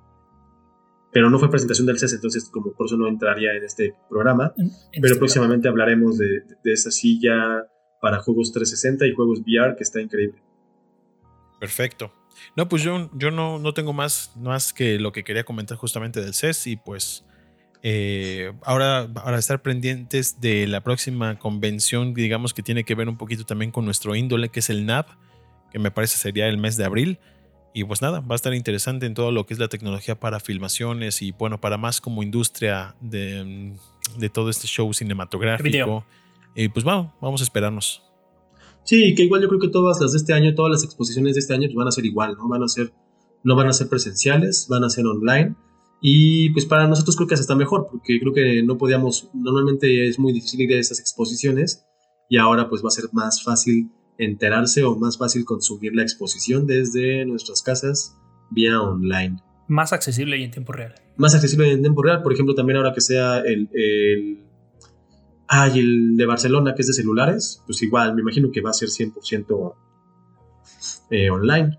Pero no fue presentación del C E S, entonces como por eso no entraría en este programa, en, en pero este próximamente programa. Hablaremos de, de, de esa silla para juegos trescientos sesenta y juegos V R, que está increíble. Perfecto. No, pues yo, yo no, no tengo más, más que lo que quería comentar justamente del C E S y pues Eh, ahora, para estar pendientes de la próxima convención, digamos que tiene que ver un poquito también con nuestro índole, que es el N A B, que me parece sería el mes de abril. Y pues nada, va a estar interesante en todo lo que es la tecnología para filmaciones y bueno, para más como industria de, de todo este show cinematográfico. Y pues vamos, vamos a esperarnos. Sí, que igual yo creo que todas las de este año, todas las exposiciones de este año pues van a ser igual, ¿no? Van a ser, no van a ser presenciales, van a ser online. Y pues para nosotros creo que es hasta mejor, porque creo que no podíamos, normalmente es muy difícil ir a estas exposiciones y ahora pues va a ser más fácil enterarse o más fácil consumir la exposición desde nuestras casas vía online. Más accesible y en tiempo real. Más accesible en tiempo real, por ejemplo, también ahora que sea el, el, ah, y el de Barcelona, que es de celulares, pues igual, me imagino que va a ser cien por ciento eh, online.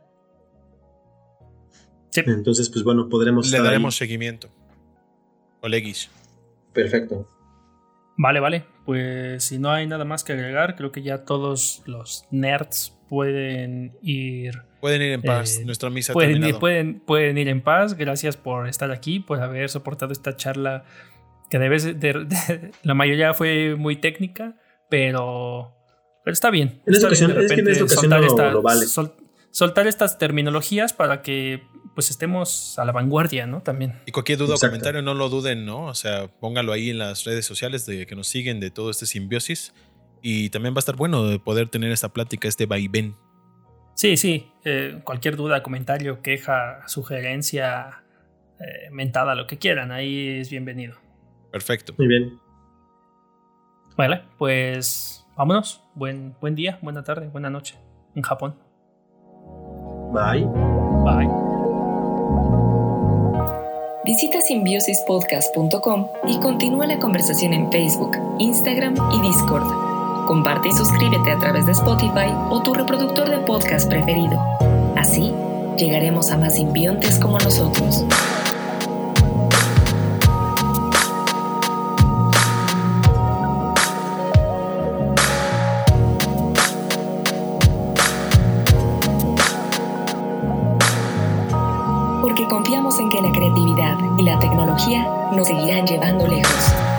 Sí. Entonces, pues bueno, podremos Le daremos ahí seguimiento. Oleguis. Perfecto. Vale, vale. Pues si no hay nada más que agregar, creo que ya todos los nerds pueden ir. Pueden ir en paz. Eh, Nuestra misa ha pueden terminado. ir, pueden, pueden ir en paz. Gracias por estar aquí, por haber soportado esta charla que de vez de, de, la mayoría fue muy técnica, pero, pero está bien. En esta ocasión, es que en esta ocasión no, esta, lo vale. Sol, soltar estas terminologías para que pues estemos a la vanguardia, ¿no? También. Y cualquier duda Exacto. o comentario no lo duden, ¿no? O sea, póngalo ahí en las redes sociales de que nos siguen de todo este simbiosis. Y también va a estar bueno de poder tener esta plática, este vaivén. Sí, sí. Eh, cualquier duda, comentario, queja, sugerencia, eh, mentada, lo que quieran, ahí es bienvenido. Perfecto. Muy bien. Vale, pues vámonos. Buen, buen día, buena tarde, buena noche en Japón. Bye. Bye. Visita simbiosis podcast punto com y continúa la conversación en Facebook, Instagram y Discord. Comparte y suscríbete a través de Spotify o tu reproductor de podcast preferido. Así, llegaremos a más simbiontes como nosotros. Porque confiamos en que la creatividad y la tecnología nos seguirán llevando lejos.